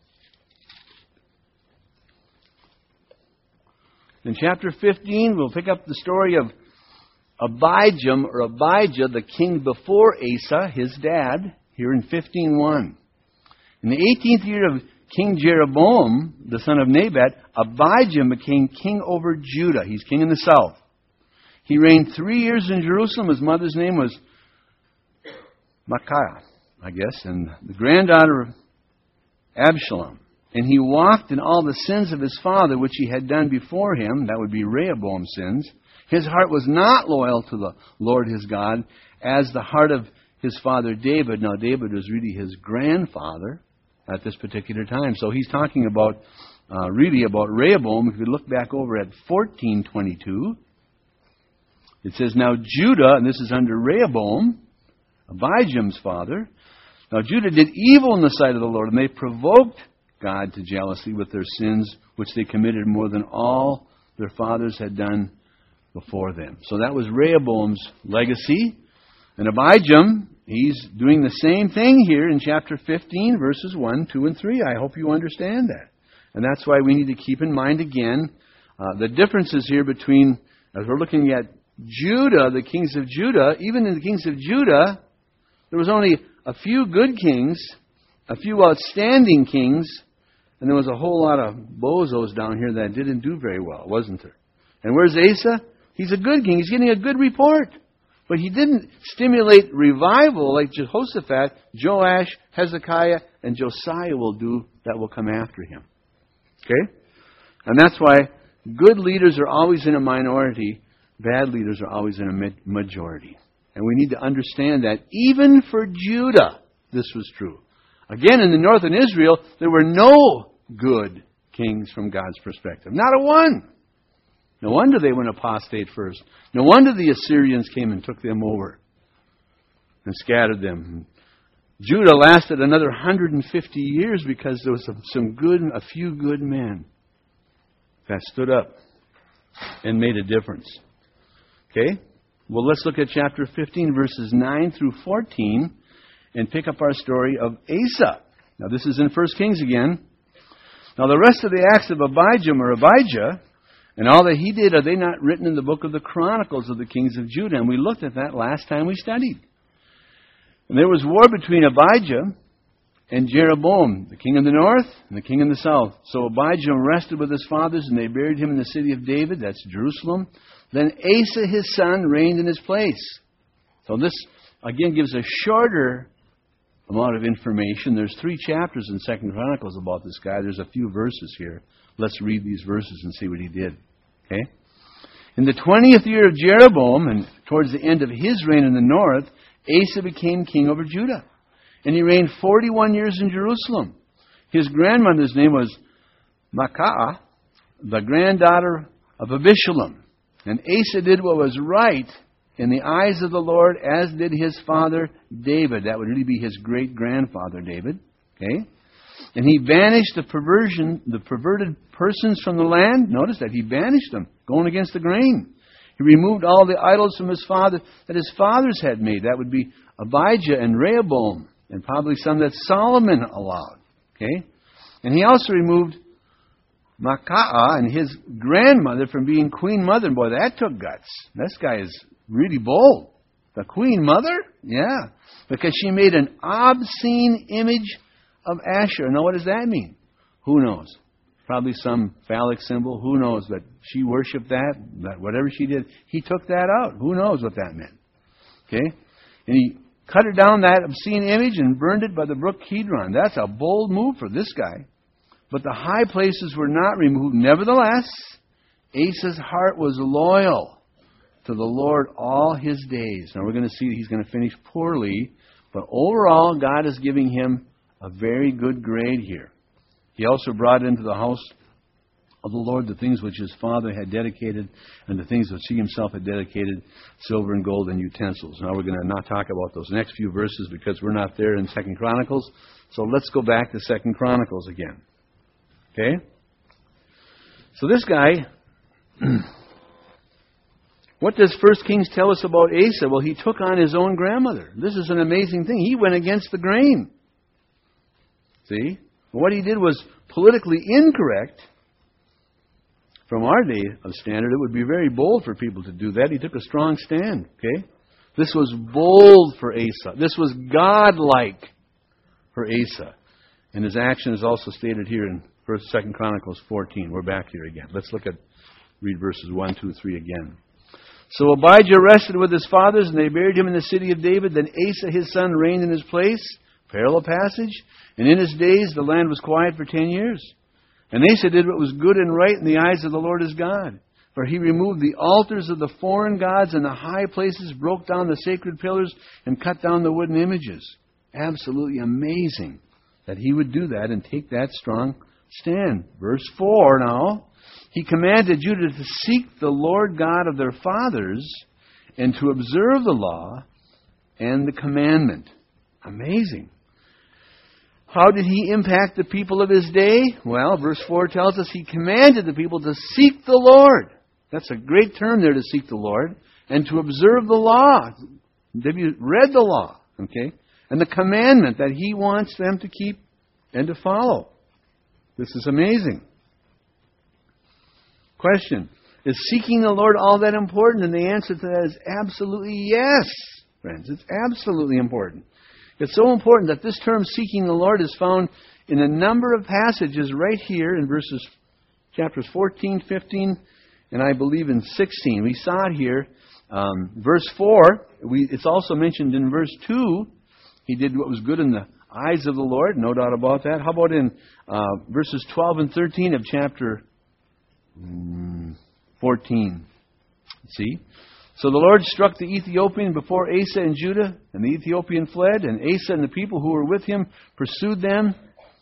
Speaker 1: In chapter 15, we'll pick up the story of Abijam, or Abijah, the king before Asa, his dad, here in 15:1. In the 18th year of King Jeroboam, the son of Nebat, Abijam became king over Judah. He's king in the south. He reigned 3 years in Jerusalem. His mother's name was Micaiah, I guess, and the granddaughter of Absalom. And he walked in all the sins of his father, which he had done before him. That would be Rehoboam's sins. His heart was not loyal to the Lord his God, as the heart of his father David. Now, David was really his grandfather at this particular time. So he's talking about, really about Rehoboam. If you look back over at 14:22, it says, Now Judah, and this is under Rehoboam, Abijam's father. Now Judah did evil in the sight of the Lord, and they provoked God to jealousy with their sins, which they committed more than all their fathers had done before them. So that was Rehoboam's legacy. And Abijam, he's doing the same thing here in chapter 15, verses 1, 2, and 3. I hope you understand that. And that's why we need to keep in mind again the differences here between, as we're looking at Judah, the kings of Judah, even in the kings of Judah, there was only a few good kings, a few outstanding kings, and there was a whole lot of bozos down here that didn't do very well, wasn't there? And where's Asa? He's a good king. He's getting a good report. But he didn't stimulate revival like Jehoshaphat, Joash, Hezekiah, and Josiah will do that will come after him. Okay? And that's why good leaders are always in a minority, bad leaders are always in a majority. And we need to understand that even for Judah, this was true. Again, in the northern Israel, there were no good kings from God's perspective. Not a one. No wonder they went apostate first. No wonder the Assyrians came and took them over and scattered them. Judah lasted another 150 years because there was a few good men that stood up and made a difference. Okay? Well, let's look at chapter 15, verses 9 through 14, and pick up our story of Asa. Now, this is in 1 Kings again. Now, the rest of the acts of Abijah, and all that he did, are they not written in the book of the Chronicles of the kings of Judah? And we looked at that last time we studied. And there was war between Abijah and Jeroboam, the king in the north and the king in the south. So Abijah rested with his fathers, and they buried him in the city of David, that's Jerusalem. Then Asa his son reigned in his place. So this, again, gives a shorter amount of information. There's 3 chapters in 2 Chronicles about this guy. There's a few verses here. Let's read these verses and see what he did. Okay? In the 20th year of Jeroboam, and towards the end of his reign in the north, Asa became king over Judah. And he reigned 41 years in Jerusalem. His grandmother's name was Maacah, the granddaughter of Abishalom. And Asa did what was right in the eyes of the Lord, as did his father David. That would really be his great-grandfather David. Okay? And he banished the perverted persons from the land. Notice that he banished them, going against the grain. He removed all the idols from his father that his fathers had made. That would be Abijah and Rehoboam, and probably some that Solomon allowed. Okay? And he also removed Maacah and his grandmother from being queen mother. And boy, that took guts. This guy is really bold. The queen mother? Yeah. Because she made an obscene image of Asherah. Now, what does that mean? Who knows? Probably some phallic symbol. Who knows? But she worshipped that whatever she did, he took that out. Who knows what that meant? Okay? And he cut her down, that obscene image, and burned it by the brook Kidron. That's a bold move for this guy. But the high places were not removed. Nevertheless, Asa's heart was loyal to the Lord all his days. Now we're going to see he's going to finish poorly, but overall, God is giving him a very good grade here. He also brought into the house of the Lord the things which his father had dedicated, and the things which he himself had dedicated, silver and gold and utensils. Now we're going to not talk about those next few verses because we're not there in 2 Chronicles. So let's go back to 2 Chronicles again. Okay? So this guy, what does 1 Kings tell us about Asa? Well, he took on his own grandmother. This is an amazing thing. He went against the grain. See? What he did was politically incorrect. From our day of standard, it would be very bold for people to do that. He took a strong stand. Okay? This was bold for Asa. This was godlike for Asa. And his action is also stated here in 2 Chronicles 14. We're back here again. Let's read verses 1, 2, 3 again. So Abijah rested with his fathers, and they buried him in the city of David. Then Asa his son reigned in his place. Parallel passage. And in his days the land was quiet for 10 years. And Asa did what was good and right in the eyes of the Lord his God. For he removed the altars of the foreign gods and the high places, broke down the sacred pillars, and cut down the wooden images. Absolutely amazing that he would do that and take that strong stand. Verse 4 now. He commanded Judah to seek the Lord God of their fathers and to observe the law and the commandment. Amazing. How did he impact the people of his day? Well, verse 4 tells us he commanded the people to seek the Lord. That's a great term there, to seek the Lord. And to observe the law. Have you read the law? Okay? And the commandment that he wants them to keep and to follow. This is amazing. Question. Is seeking the Lord all that important? And the answer to that is absolutely yes, friends. It's absolutely important. It's so important that this term seeking the Lord is found in a number of passages right here in chapters 14, 15, and I believe in 16. We saw it here. Verse 4, it's also mentioned in verse 2. He did what was good in the eyes of the Lord, no doubt about that. How about in verses 12 and 13 of chapter 14? See? So the Lord struck the Ethiopian before Asa and Judah, and the Ethiopian fled, and Asa and the people who were with him pursued them.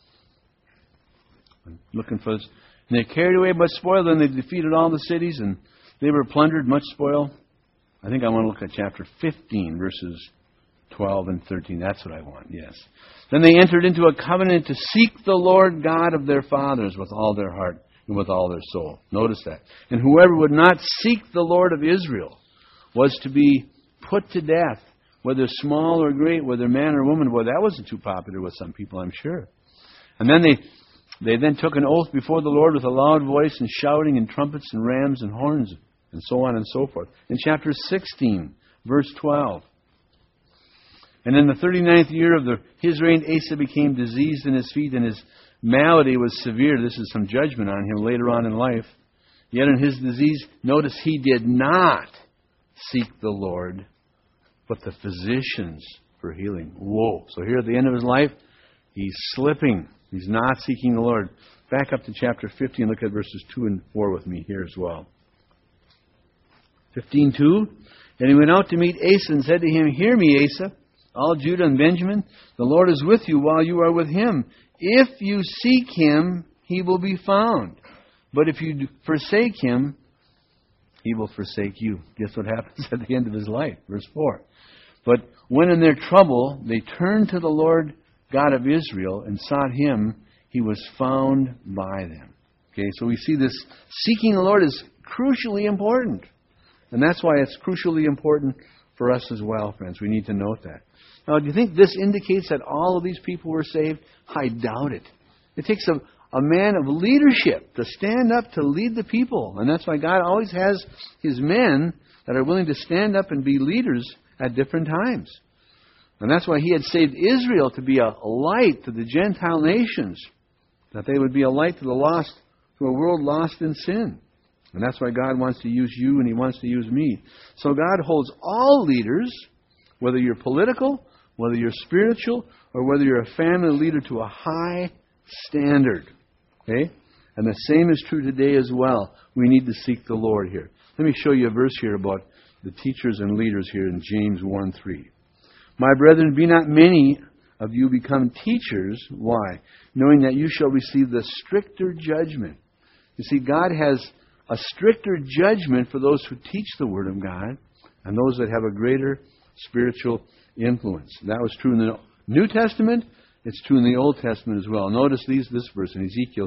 Speaker 1: I'm looking for this. And they carried away much spoil, then they defeated all the cities, and they were plundered, much spoil. I think I want to look at chapter 15, verses 12 and 13. That's what I want, yes. Then they entered into a covenant to seek the Lord God of their fathers with all their heart and with all their soul. Notice that. And whoever would not seek the Lord of Israel was to be put to death, whether small or great, whether man or woman. Well, that wasn't too popular with some people, I'm sure. And then they then took an oath before the Lord with a loud voice and shouting and trumpets and rams and horns and so on and so forth. In chapter 16, verse 12. And in the 39th year of his reign, Asa became diseased in his feet, and his malady was severe. This is some judgment on him later on in life. Yet in his disease, notice he did not seek the Lord, but the physicians for healing. Whoa. So here at the end of his life, he's slipping. He's not seeking the Lord. Back up to chapter 15 and look at verses 2 and 4 with me here as well. 15:2. And he went out to meet Asa and said to him, "Hear me, Asa, all Judah and Benjamin. The Lord is with you while you are with him. If you seek him, he will be found. But if you forsake him, he will forsake you." Guess what happens at the end of his life? Verse 4. But when in their trouble they turned to the Lord God of Israel and sought him, he was found by them. Okay, so we see this seeking the Lord is crucially important. And that's why it's crucially important for us as well, friends. We need to note that. Now, do you think this indicates that all of these people were saved? I doubt it. It takes a man of leadership to stand up to lead the people. And that's why God always has his men that are willing to stand up and be leaders at different times. And that's why he had saved Israel to be a light to the Gentile nations, that they would be a light to the lost, to a world lost in sin. And that's why God wants to use you and he wants to use me. So God holds all leaders, whether you're political, whether you're spiritual, or whether you're a family leader, to a high standard. Okay? And the same is true today as well. We need to seek the Lord here. Let me show you a verse here about the teachers and leaders here in James 1:3. "My brethren, be not many of you become teachers." Why? "Knowing that you shall receive the stricter judgment." You see, God has a stricter judgment for those who teach the Word of God and those that have a greater spiritual influence. That was true in the New Testament. It's true in the Old Testament as well. Notice this verse in Ezekiel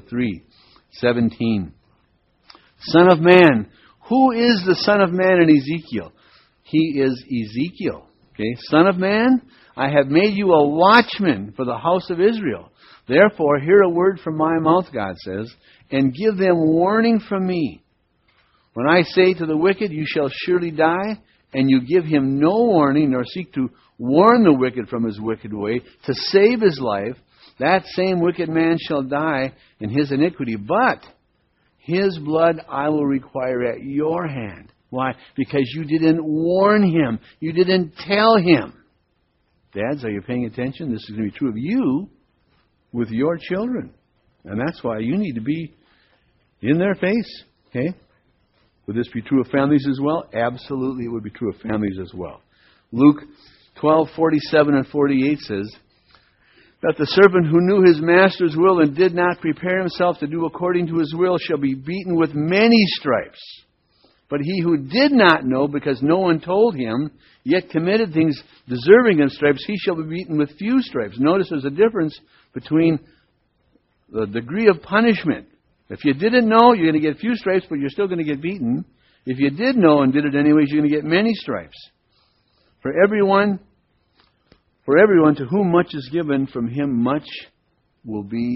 Speaker 1: 3:17. "Son of man." Who is the Son of Man in Ezekiel? He is Ezekiel. Okay, "Son of man, I have made you a watchman for the house of Israel. Therefore, hear a word from my mouth," God says, "and give them warning from me. When I say to the wicked, you shall surely die, and you give him no warning, nor seek to warn the wicked from his wicked way, to save his life, that same wicked man shall die in his iniquity. But his blood I will require at your hand." Why? Because you didn't warn him. You didn't tell him. Dads, are you paying attention? This is going to be true of you with your children. And that's why you need to be in their face. Okay? Would this be true of families as well? Absolutely, it would be true of families as well. Luke 12:47 and 48 says, "That the servant who knew his master's will and did not prepare himself to do according to his will shall be beaten with many stripes. But he who did not know, because no one told him, yet committed things deserving of stripes, he shall be beaten with few stripes." Notice there's a difference between the degree of punishment. If you didn't know, you're going to get few stripes, but you're still going to get beaten. If you did know and did it anyways, you're going to get many stripes. For everyone to whom much is given, from him much will be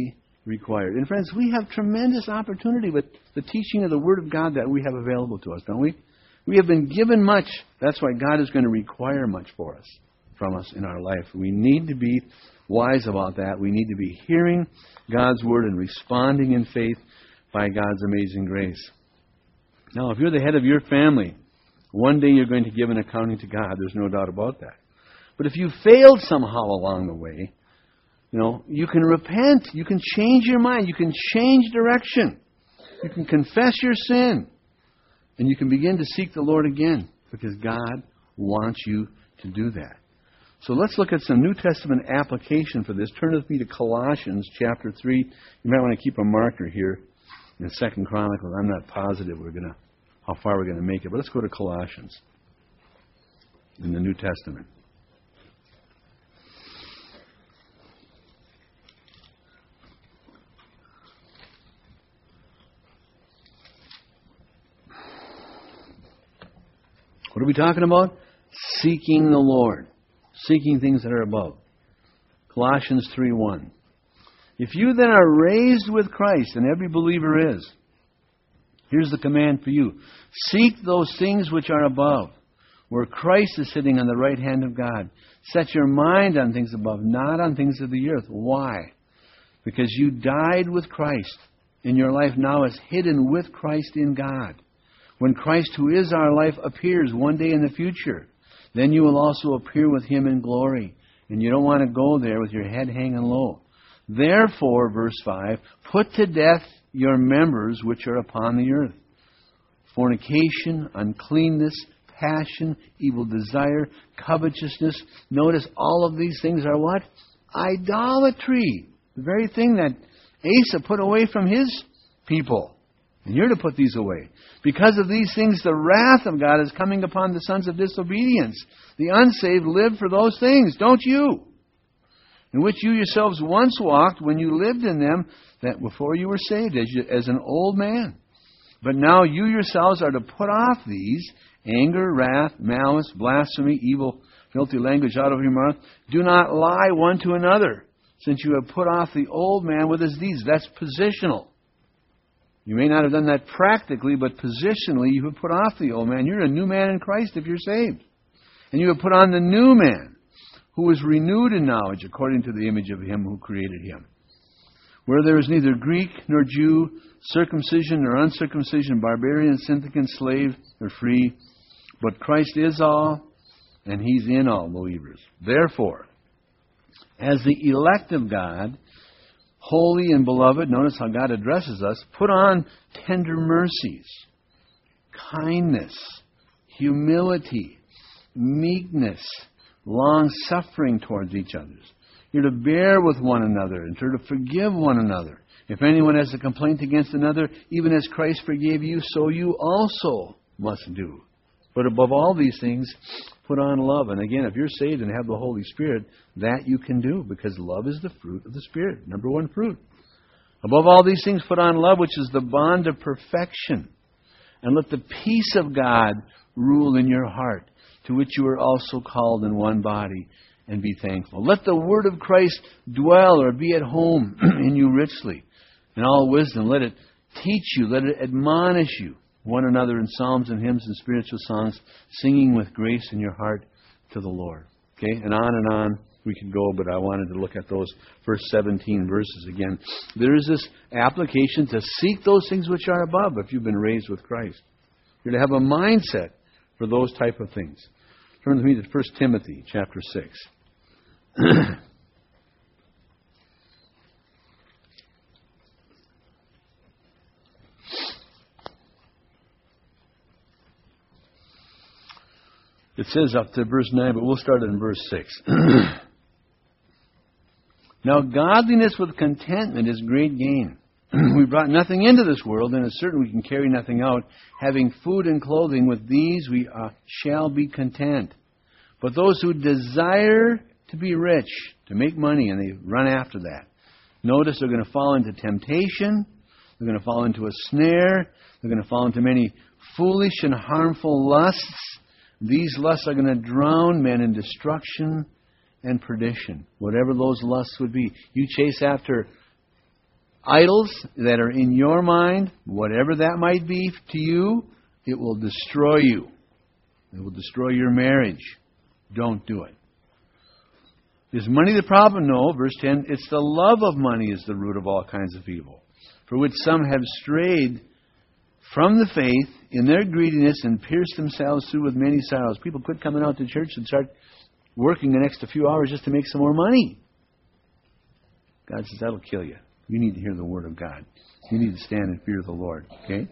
Speaker 1: required. And friends, we have tremendous opportunity with the teaching of the Word of God that we have available to us, don't we? We have been given much. That's why God is going to require much from us in our life. We need to be wise about that. We need to be hearing God's Word and responding in faith by God's amazing grace. Now, if you're the head of your family, one day you're going to give an accounting to God. There's no doubt about that. But if you failed somehow along the way, you can repent. You can change your mind. You can change direction. You can confess your sin. And you can begin to seek the Lord again, because God wants you to do that. So let's look at some New Testament application for this. Turn with me to Colossians chapter 3. You might want to keep a marker here in 2 Chronicles. I'm not positive how far we're going to make it, but let's go to Colossians in the New Testament. What are we talking about? Seeking the Lord. Seeking things that are above. Colossians 3:1. If you then are raised with Christ, and every believer is, here's the command for you. Seek those things which are above, where Christ is sitting on the right hand of God. Set your mind on things above, not on things of the earth. Why? Because you died with Christ, and your life now is hidden with Christ in God. When Christ, who is our life, appears one day in the future, then you will also appear with Him in glory. And you don't want to go there with your head hanging low. Therefore, verse 5, put to death your members which are upon the earth. Fornication, uncleanness, passion, evil desire, covetousness. Notice all of these things are what? Idolatry. The very thing that Asa put away from his people. And you're to put these away. Because of these things, the wrath of God is coming upon the sons of disobedience. The unsaved live for those things, don't you? In which you yourselves once walked when you lived in them, that before you were saved, as an old man. But now you yourselves are to put off these: anger, wrath, malice, blasphemy, evil, filthy language out of your mouth. Do not lie one to another, since you have put off the old man with his deeds. That's positional. You may not have done that practically, but positionally you have put off the old man. You're a new man in Christ if you're saved. And you have put on the new man, who is renewed in knowledge according to the image of Him who created him. Where there is neither Greek nor Jew, circumcision nor uncircumcision, barbarian, Scythian, slave or free, but Christ is all, and He's in all believers. Therefore, as the elect of God, holy and beloved, notice how God addresses us, put on tender mercies, kindness, humility, meekness, long-suffering towards each other. You're to bear with one another and to forgive one another. If anyone has a complaint against another, even as Christ forgave you, so you also must do. But above all these things, put on love. And again, if you're saved and have the Holy Spirit, that you can do, because love is the fruit of the Spirit. Number one fruit. Above all these things, put on love, which is the bond of perfection. And let the peace of God rule in your heart, to which you are also called in one body, and be thankful. Let the word of Christ dwell or be at home in you richly, in all wisdom. Let it teach you, let it admonish you, one another in psalms and hymns and spiritual songs, singing with grace in your heart to the Lord. Okay, and on we could go, but I wanted to look at those first 17 verses again. There is this application to seek those things which are above if you've been raised with Christ. You're to have a mindset for those type of things. Turn with me to 1 Timothy chapter 6. It says up to verse 9, but we'll start in verse 6. Now godliness with contentment is great gain. We brought nothing into this world, and it's certain we can carry nothing out. Having food and clothing, with these we shall be content. But those who desire to be rich, to make money, and they run after that, notice they're going to fall into temptation, they're going to fall into a snare, they're going to fall into many foolish and harmful lusts. These lusts are going to drown men in destruction and perdition, whatever those lusts would be. You chase after idols that are in your mind, whatever that might be to you, it will destroy you. It will destroy your marriage. Don't do it. Is money the problem? No. Verse 10, it's the love of money is the root of all kinds of evil, for which some have strayed from the faith in their greediness and pierced themselves through with many sorrows. People quit coming out to church and start working the next few hours just to make some more money. God says, that'll kill you. You need to hear the Word of God. You need to stand in fear of the Lord. Okay?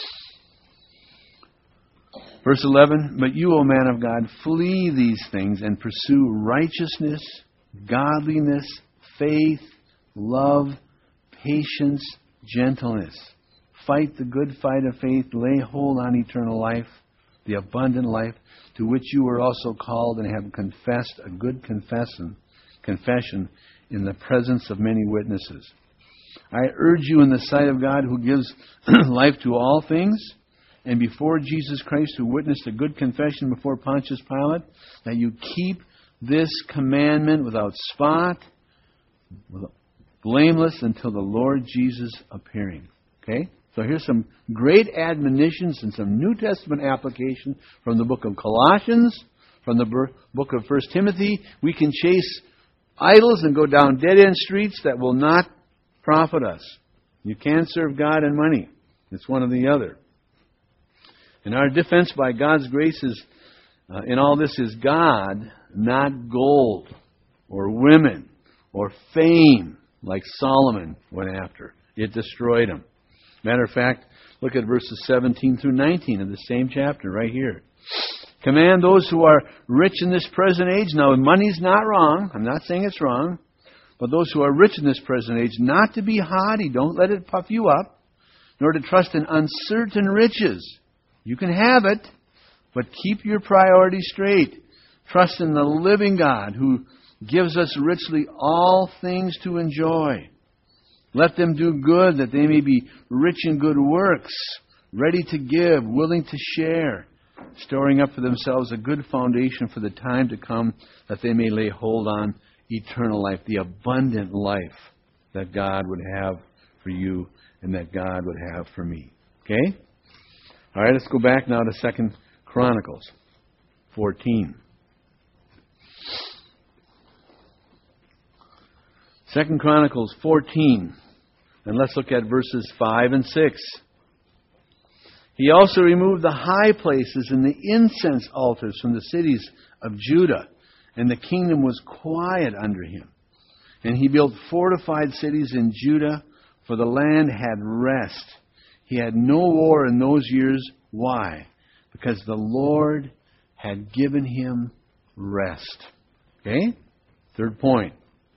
Speaker 1: Verse 11, but you, O man of God, flee these things and pursue righteousness, godliness, faith, love, patience, gentleness. Fight the good fight of faith. Lay hold on eternal life, the abundant life, to which you were also called and have confessed a good confession in the presence of many witnesses. I urge you in the sight of God, who gives life to all things, and before Jesus Christ, who witnessed a good confession before Pontius Pilate, that you keep this commandment without spot, blameless until the Lord Jesus appearing. Okay? So here's some great admonitions and some New Testament application from the book of Colossians, from the book of 1 Timothy. We can chase idols and go down dead-end streets that will not profit us. You can't serve God and money. It's one or the other. And our defense by God's grace is, in all this is God, not gold or women or fame like Solomon went after. It destroyed him. Matter of fact, look at verses 17 through 19 of the same chapter right here. Command those who are rich in this present age. Now, money's not wrong. I'm not saying it's wrong. But those who are rich in this present age, not to be haughty. Don't let it puff you up. Nor to trust in uncertain riches. You can have it, but keep your priorities straight. Trust in the living God who gives us richly all things to enjoy. Let them do good, that they may be rich in good works, ready to give, willing to share, storing up for themselves a good foundation for the time to come, that they may lay hold on eternal life, the abundant life that God would have for you and that God would have for me. Okay? All right, let's go back now to 2 Chronicles 14. 2 Chronicles 14. And let's look at verses 5 and 6. He also removed the high places and the incense altars from the cities of Judah, and the kingdom was quiet under him. And he built fortified cities in Judah, for the land had rest. He had no war in those years. Why? Because the Lord had given him rest. Okay? Third point.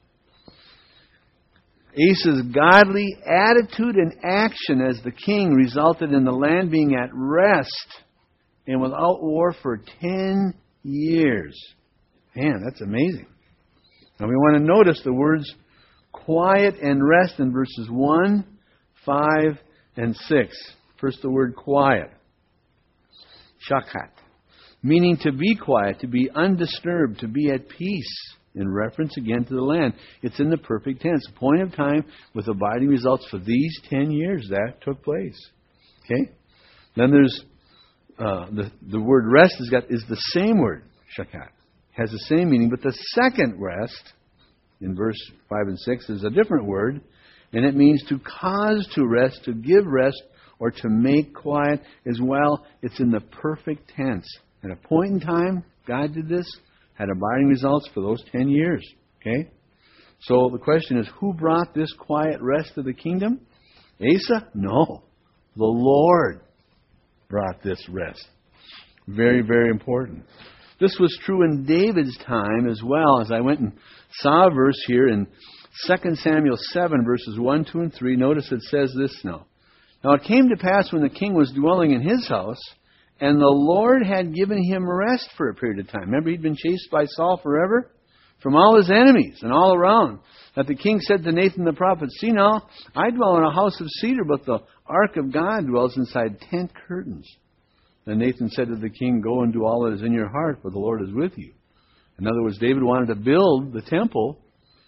Speaker 1: Asa's godly attitude and action as the king resulted in the land being at rest and without war for 10 years. Man, that's amazing. Now we want to notice the words quiet and rest in verses 1, 5, and 6. First, the word quiet. Shakat. Meaning to be quiet, to be undisturbed, to be at peace. In reference again to the land. It's in the perfect tense. A point of time with abiding results for these 10 years that took place. Okay? Then there's the word rest is the same word, shakat. Has the same meaning, but the second rest, in verse 5 and 6, is a different word, and it means to cause to rest, to give rest, or to make quiet as well. It's in the perfect tense. At a point in time, God did this, had abiding results for those 10 years. Okay? So the question is, who brought this quiet rest to the kingdom? Asa? No. The Lord brought this rest. Very, very important. This was true in David's time as well. As I went and saw a verse here in 2 Samuel 7, verses 1, 2, and 3. Notice it says this now. Now it came to pass when the king was dwelling in his house, and the Lord had given him rest for a period of time. Remember, he'd been chased by Saul forever? From all his enemies and all around. That the king said to Nathan the prophet, See now, I dwell in a house of cedar, but the ark of God dwells inside tent curtains. Then Nathan said to the king, Go and do all that is in your heart, for the Lord is with you. In other words, David wanted to build the temple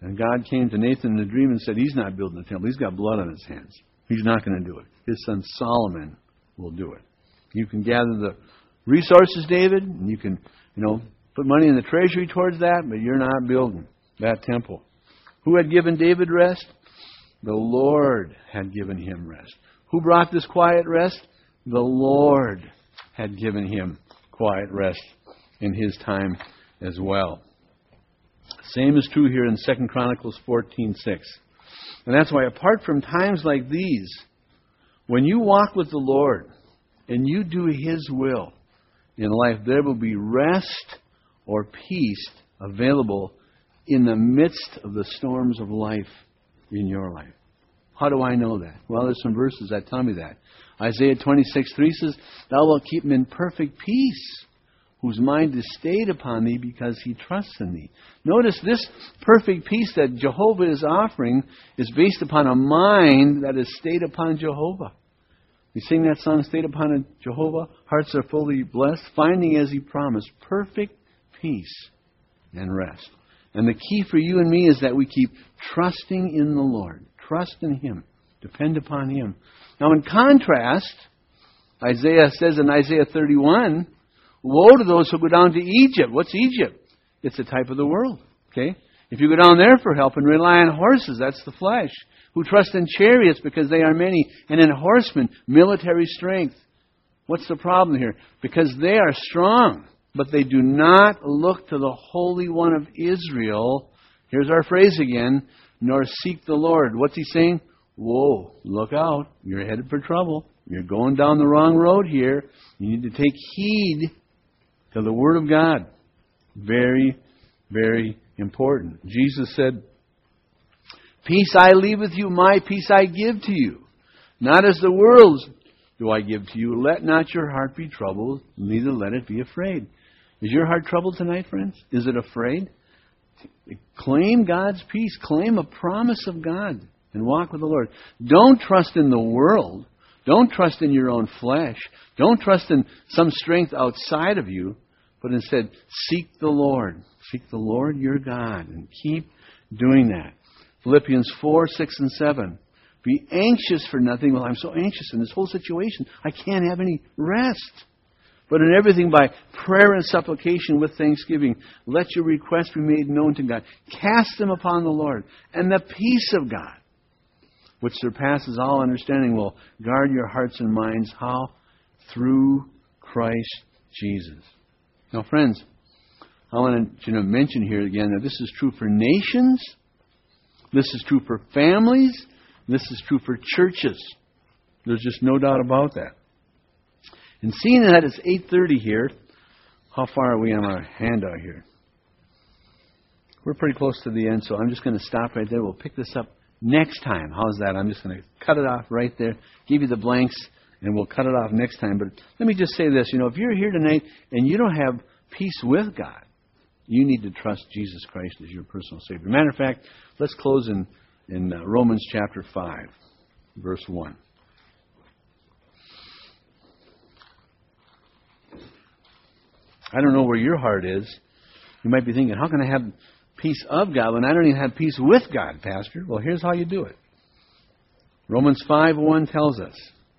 Speaker 1: And God came to Nathan in a dream and said, he's not building the temple. He's got blood on his hands. He's not going to do it. His son Solomon will do it. You can gather the resources, David, and you can, put money in the treasury towards that, but you're not building that temple. Who had given David rest? The Lord had given him rest. Who brought this quiet rest? The Lord had given him quiet rest in his time as well. Same is true here in 2 Chronicles 14:6. And that's why, apart from times like these, when you walk with the Lord and you do His will in life, there will be rest or peace available in the midst of the storms of life in your life. How do I know that? Well, there's some verses that tell me that. Isaiah 26:3 says, Thou wilt keep him in perfect peace, whose mind is stayed upon Thee because he trusts in Thee. Notice this perfect peace that Jehovah is offering is based upon a mind that is stayed upon Jehovah. We sing that song, Stayed Upon Jehovah, hearts are fully blessed, finding as He promised, perfect peace and rest. And the key for you and me is that we keep trusting in the Lord. Trust in Him. Depend upon Him. Now, in contrast, Isaiah says in Isaiah 31, woe to those who go down to Egypt. What's Egypt? It's a type of the world. Okay? If you go down there for help and rely on horses, that's the flesh. Who trust in chariots because they are many, and in horsemen, military strength. What's the problem here? Because they are strong, but they do not look to the Holy One of Israel. Here's our phrase again, nor seek the Lord. What's He saying? Whoa, look out. You're headed for trouble. You're going down the wrong road here. You need to take heed to the Word of God. Very, very important. Jesus said, Peace I leave with you, my peace I give to you. Not as the world's do I give to you. Let not your heart be troubled, neither let it be afraid. Is your heart troubled tonight, friends? Is it afraid? Claim God's peace. Claim a promise of God and walk with the Lord. Don't trust in the world. Don't trust in your own flesh. Don't trust in some strength outside of you, but instead seek the Lord. Seek the Lord your God and keep doing that. Philippians 4:6 and 7. Be anxious for nothing. Well, I'm so anxious in this whole situation. I can't have any rest. But in everything by prayer and supplication with thanksgiving, let your requests be made known to God. Cast them upon the Lord. And the peace of God, which surpasses all understanding, will guard your hearts and minds. How? Through Christ Jesus. Now, friends, I want to mention here again that this is true for nations. This is true for families. This is true for churches. There's just no doubt about that. And seeing that it's 8:30 here, how far are we on our handout here? We're pretty close to the end, so I'm just going to stop right there. We'll pick this up next time. How's that? I'm just going to cut it off right there, give you the blanks, and we'll cut it off next time. But let me just say this. If you're here tonight and you don't have peace with God, you need to trust Jesus Christ as your personal Savior. Matter of fact, let's close in Romans chapter 5, verse 1. I don't know where your heart is. You might be thinking, how can I have peace of God when I don't even have peace with God, Pastor? Well, here's how you do it. Romans 5:1 tells us,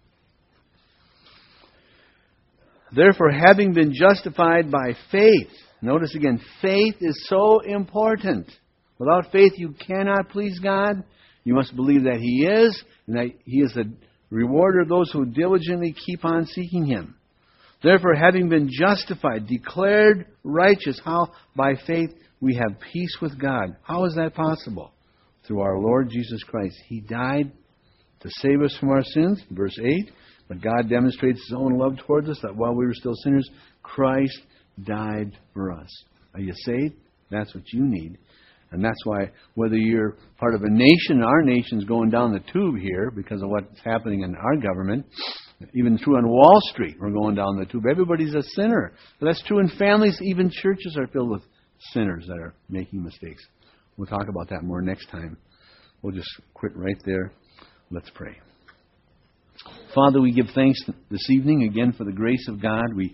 Speaker 1: Therefore, having been justified by faith, notice again, faith is so important. Without faith, you cannot please God. You must believe that He is, and that He is the rewarder of those who diligently keep on seeking Him. Therefore, having been justified, declared righteous, how? By faith we have peace with God. How is that possible? Through our Lord Jesus Christ. He died to save us from our sins, verse 8. But God demonstrates His own love towards us, that while we were still sinners, Christ died for us. Are you saved? That's what you need. And that's why, whether you're part of a nation, our nation's going down the tube here because of what's happening in our government. Even true on Wall Street, we're going down the tube. Everybody's a sinner. But that's true in families. Even churches are filled with sinners that are making mistakes. We'll talk about that more next time. We'll just quit right there. Let's pray. Father, we give thanks this evening again for the grace of God. We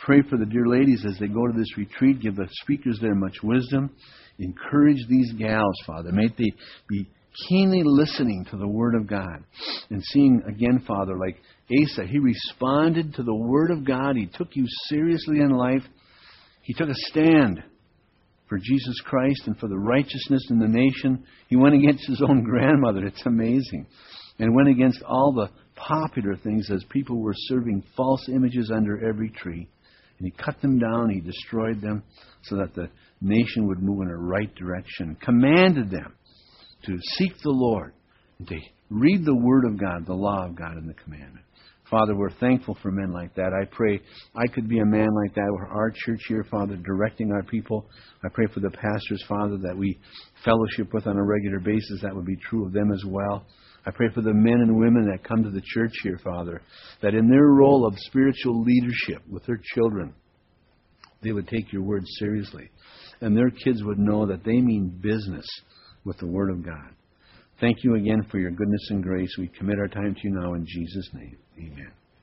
Speaker 1: pray for the dear ladies as they go to this retreat. Give the speakers there much wisdom. Encourage these gals, Father. May they be keenly listening to the Word of God. And seeing, again, Father, like Asa, he responded to the Word of God. He took you seriously in life. He took a stand for Jesus Christ and for the righteousness in the nation. He went against his own grandmother. It's amazing. And went against all the popular things as people were serving false images under every tree. And he cut them down. He destroyed them so that the nation would move in a right direction. Commanded them to seek the Lord and to read the Word of God, the law of God, and the commandment. Father, we're thankful for men like that. I pray I could be a man like that with our church here, Father, directing our people. I pray for the pastors, Father, that we fellowship with on a regular basis. That would be true of them as well. I pray for the men and women that come to the church here, Father, that in their role of spiritual leadership with their children, they would take your word seriously. And their kids would know that they mean business with the Word of God. Thank you again for your goodness and grace. We commit our time to you now in Jesus' name. Amen.